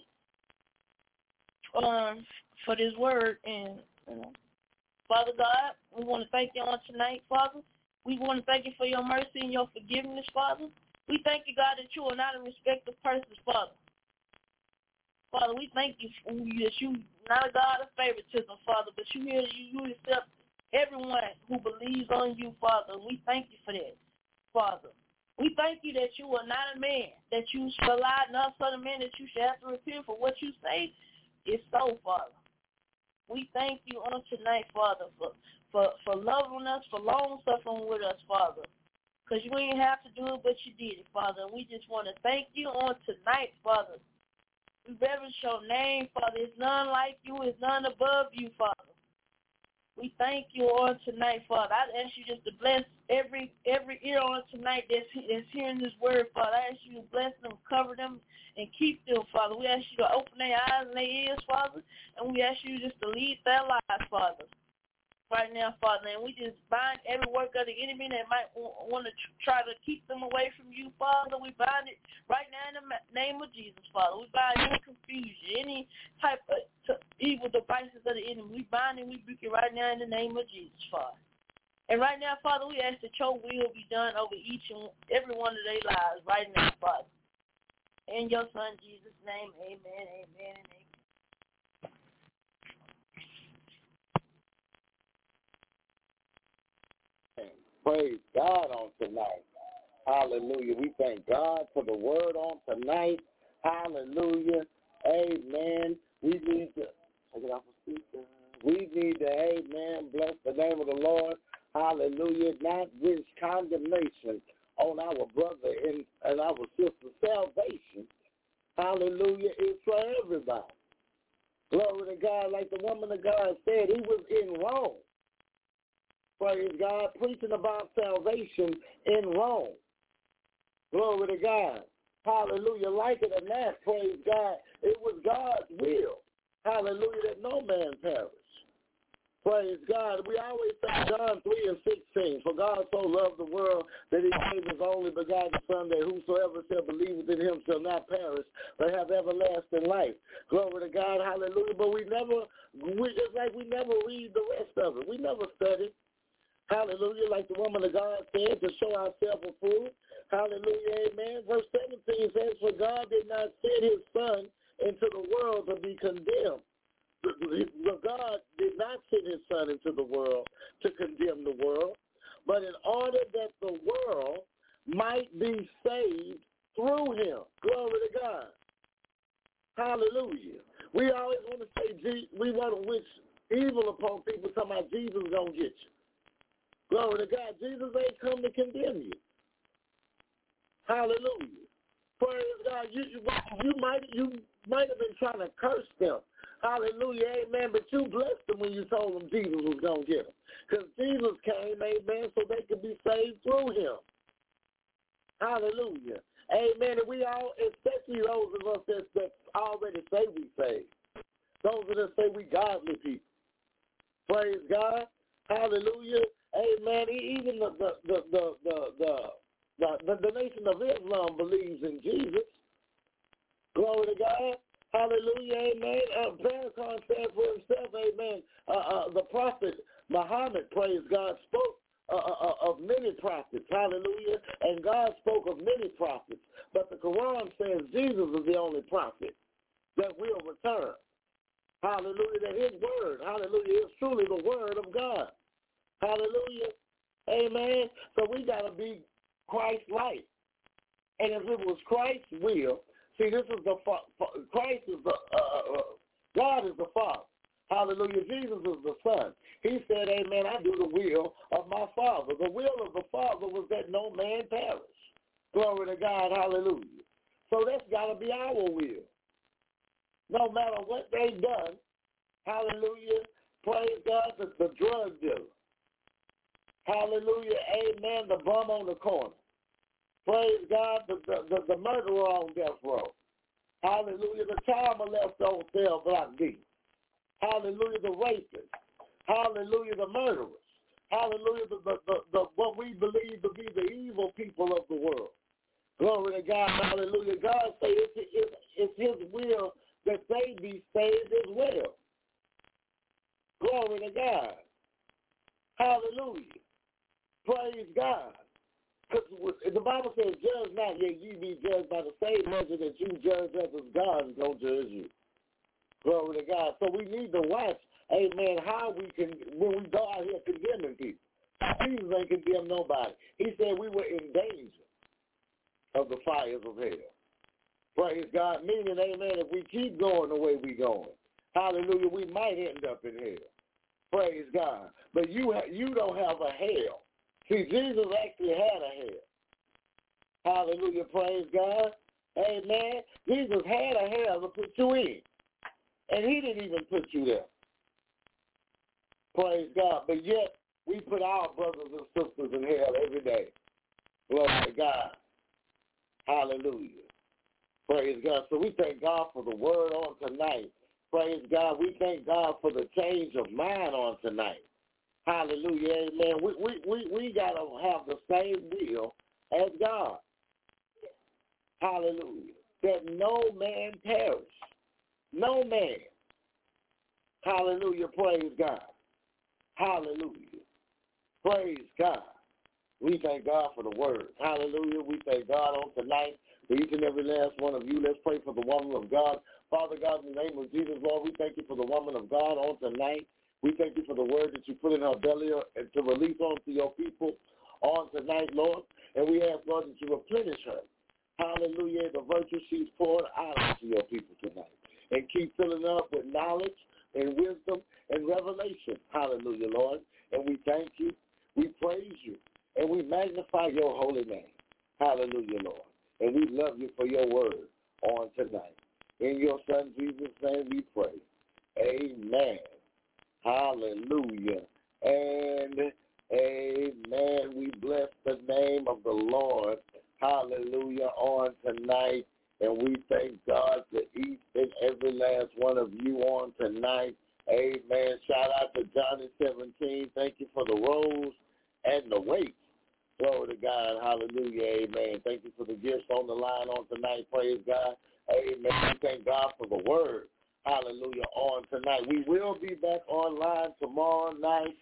for this word. And, Father God, we want to thank you on tonight, Father. We want to thank you for your mercy and your forgiveness, Father. We thank you, God, that you are not a respecter of persons, Father. Father, we thank you that you not a God of favoritism, Father, but you accept everyone who believes on you, Father. We thank you for that, Father. We thank you that you are not a man, that you shall lie, not son of man, that you shall have to repent for what you say is so, Father. We thank you on tonight, Father, for loving us, for long-suffering with us, Father, because you ain't have to do it, but you did it, Father. And we just want to thank you on tonight, Father. We reverence your name, Father. There's none like you. There's none above you, Father. We thank you on tonight, Father. I ask you just to bless every ear on tonight that's hearing this word, Father. I ask you to bless them, cover them, and keep them, Father. We ask you to open their eyes and their ears, Father, and we ask you just to lead their lives, Father, right now, Father. And we just bind every work of the enemy that might want to try to keep them away from you, Father. We bind it right now in the name of Jesus, Father. We bind any confusion, any type of evil devices of the enemy. We bind and we rebuke it right now in the name of Jesus, Father. And right now, Father, we ask that your will be done over each and every one of their lives right now, Father. In your Son, Jesus' name, amen, amen, and amen. Praise God on tonight. Hallelujah. We thank God for the word on tonight. Hallelujah. Amen. We need to, amen, bless the name of the Lord. Hallelujah. Not wish condemnation on our brother and our sister. Salvation, hallelujah, is for everybody. Glory to God. Like the woman of God said, he was in Rome. Praise God, preaching about salvation in Rome. Glory to God. Hallelujah. Like it or not, praise God, it was God's will. Hallelujah, that no man perish. Praise God. We always say John 3:16, for God so loved the world that he gave his only begotten Son, that whosoever shall believe in him shall not perish, but have everlasting life. Glory to God. Hallelujah. But it's like we never read the rest of it. We never study. Hallelujah, like the woman of God said, to show ourselves approved. Hallelujah, amen. Verse 17 says, for God did not send his Son into the world to be condemned. But God did not send his Son into the world to condemn the world, but in order that the world might be saved through him. Glory to God. Hallelujah. We always want to say, we want to wish evil upon people, talking about Jesus is going to get you. Glory to God. Jesus ain't come to condemn you. Hallelujah. Praise God. You might have been trying to curse them. Hallelujah. Amen. But you blessed them when you told them Jesus was going to get them. Because Jesus came, amen, so they could be saved through him. Hallelujah. Amen. And we all, especially those of us that already say we saved. Those that say we godly people. Praise God. Hallelujah. Amen. Even the Nation of Islam believes in Jesus. Glory to God. Hallelujah. Amen. Farrakhan said for himself, amen, the prophet Muhammad, praise God, spoke of many prophets. Hallelujah. And God spoke of many prophets. But the Quran says Jesus is the only prophet that will return. Hallelujah. That his word, hallelujah, is truly the word of God. Hallelujah. Amen. So we got to be Christ-like. And if it was Christ's will, see, this is Christ is God is the Father. Hallelujah. Jesus is the Son. He said, amen, I do the will of my Father. The will of the Father was that no man perish. Glory to God. Hallelujah. So that's got to be our will. No matter what they've done, hallelujah, praise God, the drug dealer. Hallelujah, amen, the bum on the corner. Praise God, the murderer on death row. Hallelujah. The child molester on cell block B. Hallelujah. The rapists. Hallelujah. The murderers. Hallelujah. The what we believe to be the evil people of the world. Glory to God. Hallelujah. God says it's his will that they be saved as well. Glory to God. Hallelujah. Praise God. Because the Bible says, judge not, yet ye be judged by the same measure that you judge others. God is going to judge you. Glory to God. So we need to watch, amen, how we can, when we go out here condemning people. Jesus ain't condemn nobody. He said we were in danger of the fires of hell. Praise God. Meaning, amen, if we keep going the way we going, hallelujah, we might end up in hell. Praise God. But you don't have a hell. See, Jesus actually had a hell. Hallelujah. Praise God. Amen. Jesus had a hell to put you in. And he didn't even put you there. Praise God. But yet, we put our brothers and sisters in hell every day. Glory to God. Hallelujah. Praise God. So we thank God for the word on tonight. Praise God. We thank God for the change of mind on tonight. Hallelujah. Amen. We got to have the same will as God. Hallelujah. That no man perish. No man. Hallelujah. Praise God. Hallelujah. Praise God. We thank God for the word. Hallelujah. We thank God on tonight for each and every last one of you. Let's pray for the woman of God. Father God, in the name of Jesus, Lord, we thank you for the woman of God on tonight. We thank you for the word that you put in her belly and to release onto your people on tonight, Lord. And we ask, Lord, that you replenish her. Hallelujah. The virtue she's poured out to your people tonight. And keep filling her up with knowledge and wisdom and revelation. Hallelujah, Lord. And we thank you. We praise you. And we magnify your holy name. Hallelujah, Lord. And we love you for your word on tonight. In your son Jesus' name we pray. Amen. Hallelujah. And amen. We bless the name of the Lord. Hallelujah on tonight. And we thank God for each and every last one of you on tonight. Amen. Shout out to Johnny 17. Thank you for the rose and the weight. Glory to God. Hallelujah. Amen. Thank you for the gifts on the line on tonight. Praise God. Amen. We thank God for the word. Hallelujah. On tonight. We will be back online tomorrow night.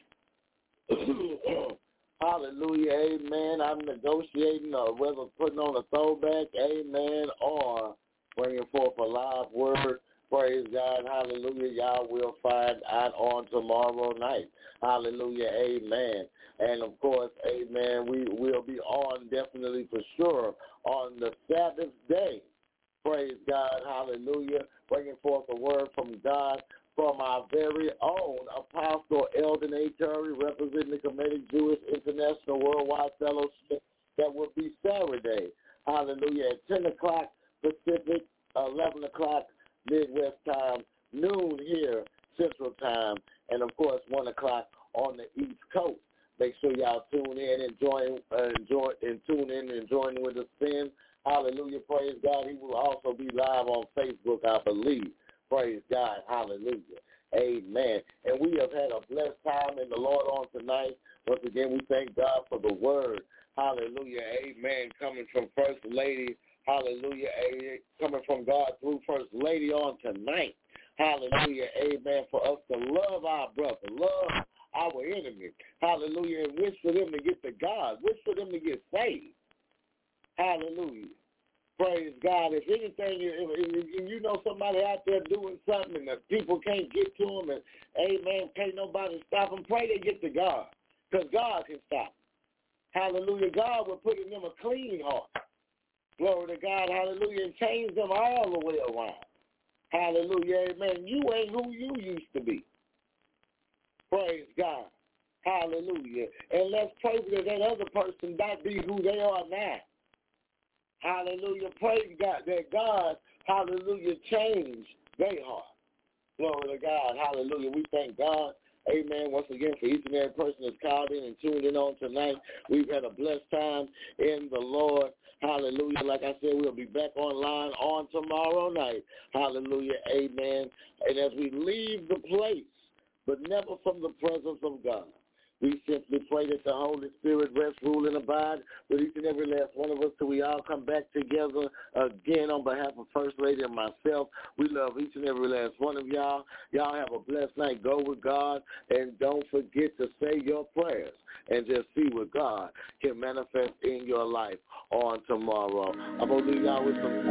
Hallelujah. Amen. I'm negotiating whether putting on a throwback. Amen. Or bringing forth a live word. Praise God. Hallelujah. Y'all will find out on tomorrow night. Hallelujah. Amen. And, of course, amen, we will be on definitely for sure on the Sabbath day. Praise God. Hallelujah. Bringing forth a word from God from our very own Apostle Eldon A. Curry, representing the Kemetic Jewish International Worldwide Fellowship. That will be Saturday. Hallelujah. At 10 o'clock Pacific, 11 o'clock Midwest time, noon here Central time, and, of course, 1 o'clock on the East Coast. Make sure y'all tune in and tune in and join with us then. Hallelujah. Praise God. He will also be live on Facebook, I believe. Praise God. Hallelujah. Amen. And we have had a blessed time in the Lord on tonight. Once again, we thank God for the word. Hallelujah. Amen. Coming from First Lady. Hallelujah. Amen. Coming from God through First Lady on tonight. Hallelujah. Amen. For us to love our brother, love our enemy. Hallelujah. And wish for them to get to God. Wish for them to get saved. Hallelujah. Praise God. If anything, if you know somebody out there doing something and the people can't get to them and, amen, can't nobody stop them, pray they get to God because God can stop them. Hallelujah. God will put in them a clean heart. Glory to God. Hallelujah. And change them all the way around. Hallelujah. Amen. You ain't who you used to be. Praise God. Hallelujah. And let's pray that that other person not be who they are now. Hallelujah. Praise God that God, hallelujah, change their heart. Glory to God. Hallelujah. We thank God. Amen. Once again, for each and every person that's called in and tuned in on tonight, we've had a blessed time in the Lord. Hallelujah. Like I said, we'll be back online on tomorrow night. Hallelujah. Amen. And as we leave the place, but never from the presence of God, we simply pray that the Holy Spirit rest, rule, and abide with each and every last one of us till we all come back together again. On behalf of First Lady and myself, we love each and every last one of y'all. Y'all have a blessed night. Go with God, and don't forget to say your prayers and just see what God can manifest in your life on tomorrow. I'm going to leave y'all with some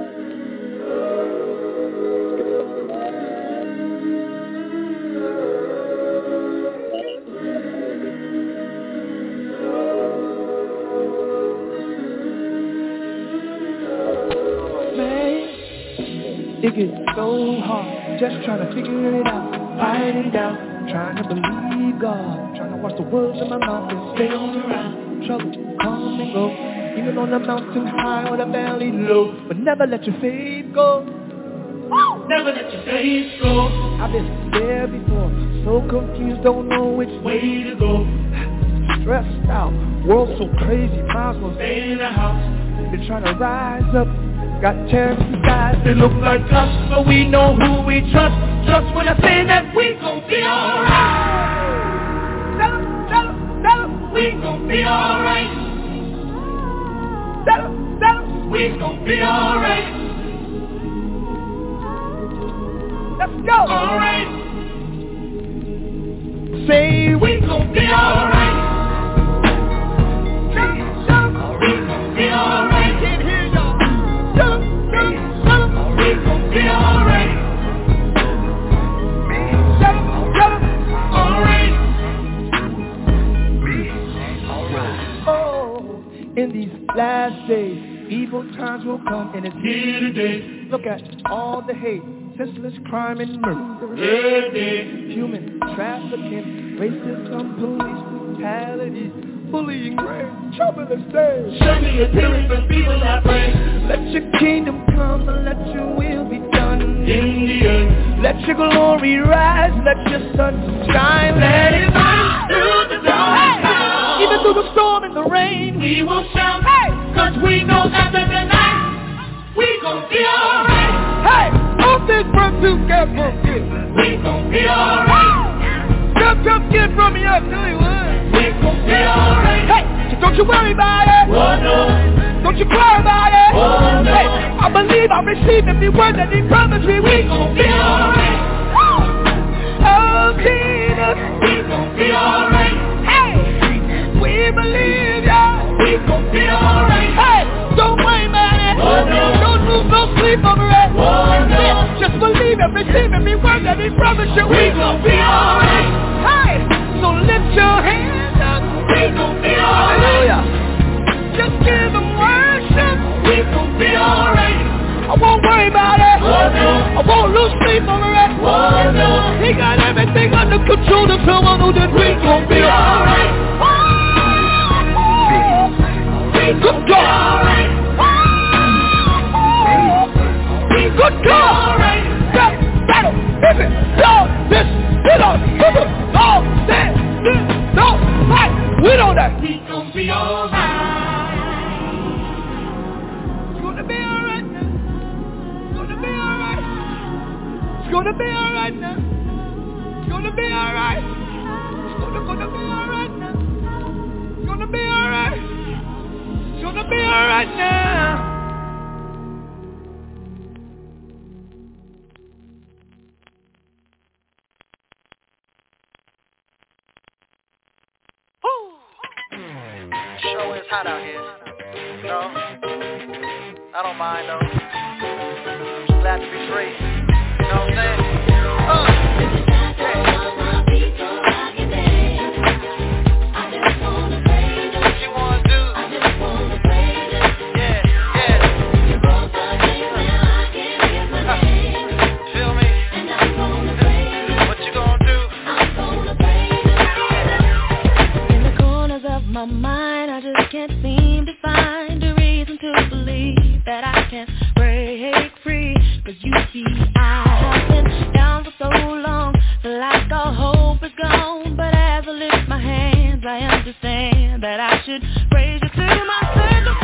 It gets so hard, just trying to figure it out, fighting it out, trying to believe God, trying to watch the words in my mouth and stay on the route. Trouble come and go, even on the mountain high or the valley low, but never let your faith go. Never let your faith go. I've been there before, so confused, don't know which way to go. Stressed out, world so crazy, might as well stay in the house. Been trying to rise up, got terrorists inside, they look like us, but we know who we trust. Trust when I say that we gon' be alright. Tell 'em, we gon' be alright. Tell 'em, we gon' be alright. Let's go. Alright. Say we gon' be alright. Tell 'em, we gon' be alright. Can't hear y'all. Tell 'em, we gon' be alright. Tell 'em, alright. Oh, in these last days, evil times will come, and it's here today. Look at all the hate, senseless crime and murder. Human trafficking, racism, police brutality, bullying, rape, trouble and stain. Show me a period for people I pray. Let your kingdom come and let your will be done in the earth. Let your glory rise, let your sun shine. Let it rise through the dark clouds. Even through the storm and the rain, we will shout. Hey, 'cause we know after the night, we gon' be alright. Hey, hold this breath together. We gon' be alright. Come get from me, I tell you what. We gon' be alright. Hey, so don't you worry about it. Oh no. Don't you cry about it. Oh no. Hey, I believe I receive every word that He promised me. We gon' be alright. Oh Jesus, we gon' be alright. Hey, we believe ya. We gon' be alright. Hey, don't worry about it. Oh no. Don't lose no sleep over it. Oh no. Just believe and receive every word that He promised you. We gon' be alright. Hey, so lift your hands up. We gon' be alright. Hallelujah. Just give Him worship. We gon' be alright. I won't worry about it. Oh no. I won't lose sleep over it. Oh no. He got everything under control. To someone who did. We gon' be alright. Good God. Good God. Stop, battle, listen, dog, this, we don't, all that, this, don't, fight, we don't that. We gon' be alright. It's gonna be alright now. It's gonna be alright. It's gonna be alright now. It's gonna be alright. It's gonna be alright now. It's gonna be alright. It's gonna be alright now. Sure is hot out here. No, I don't mind though. I'm just glad to be free. You know what I'm saying? My mind, I just can't seem to find a reason to believe that I can break free. 'Cause you see, I have been down for so long, like all hope is gone. should praise you till my circumstances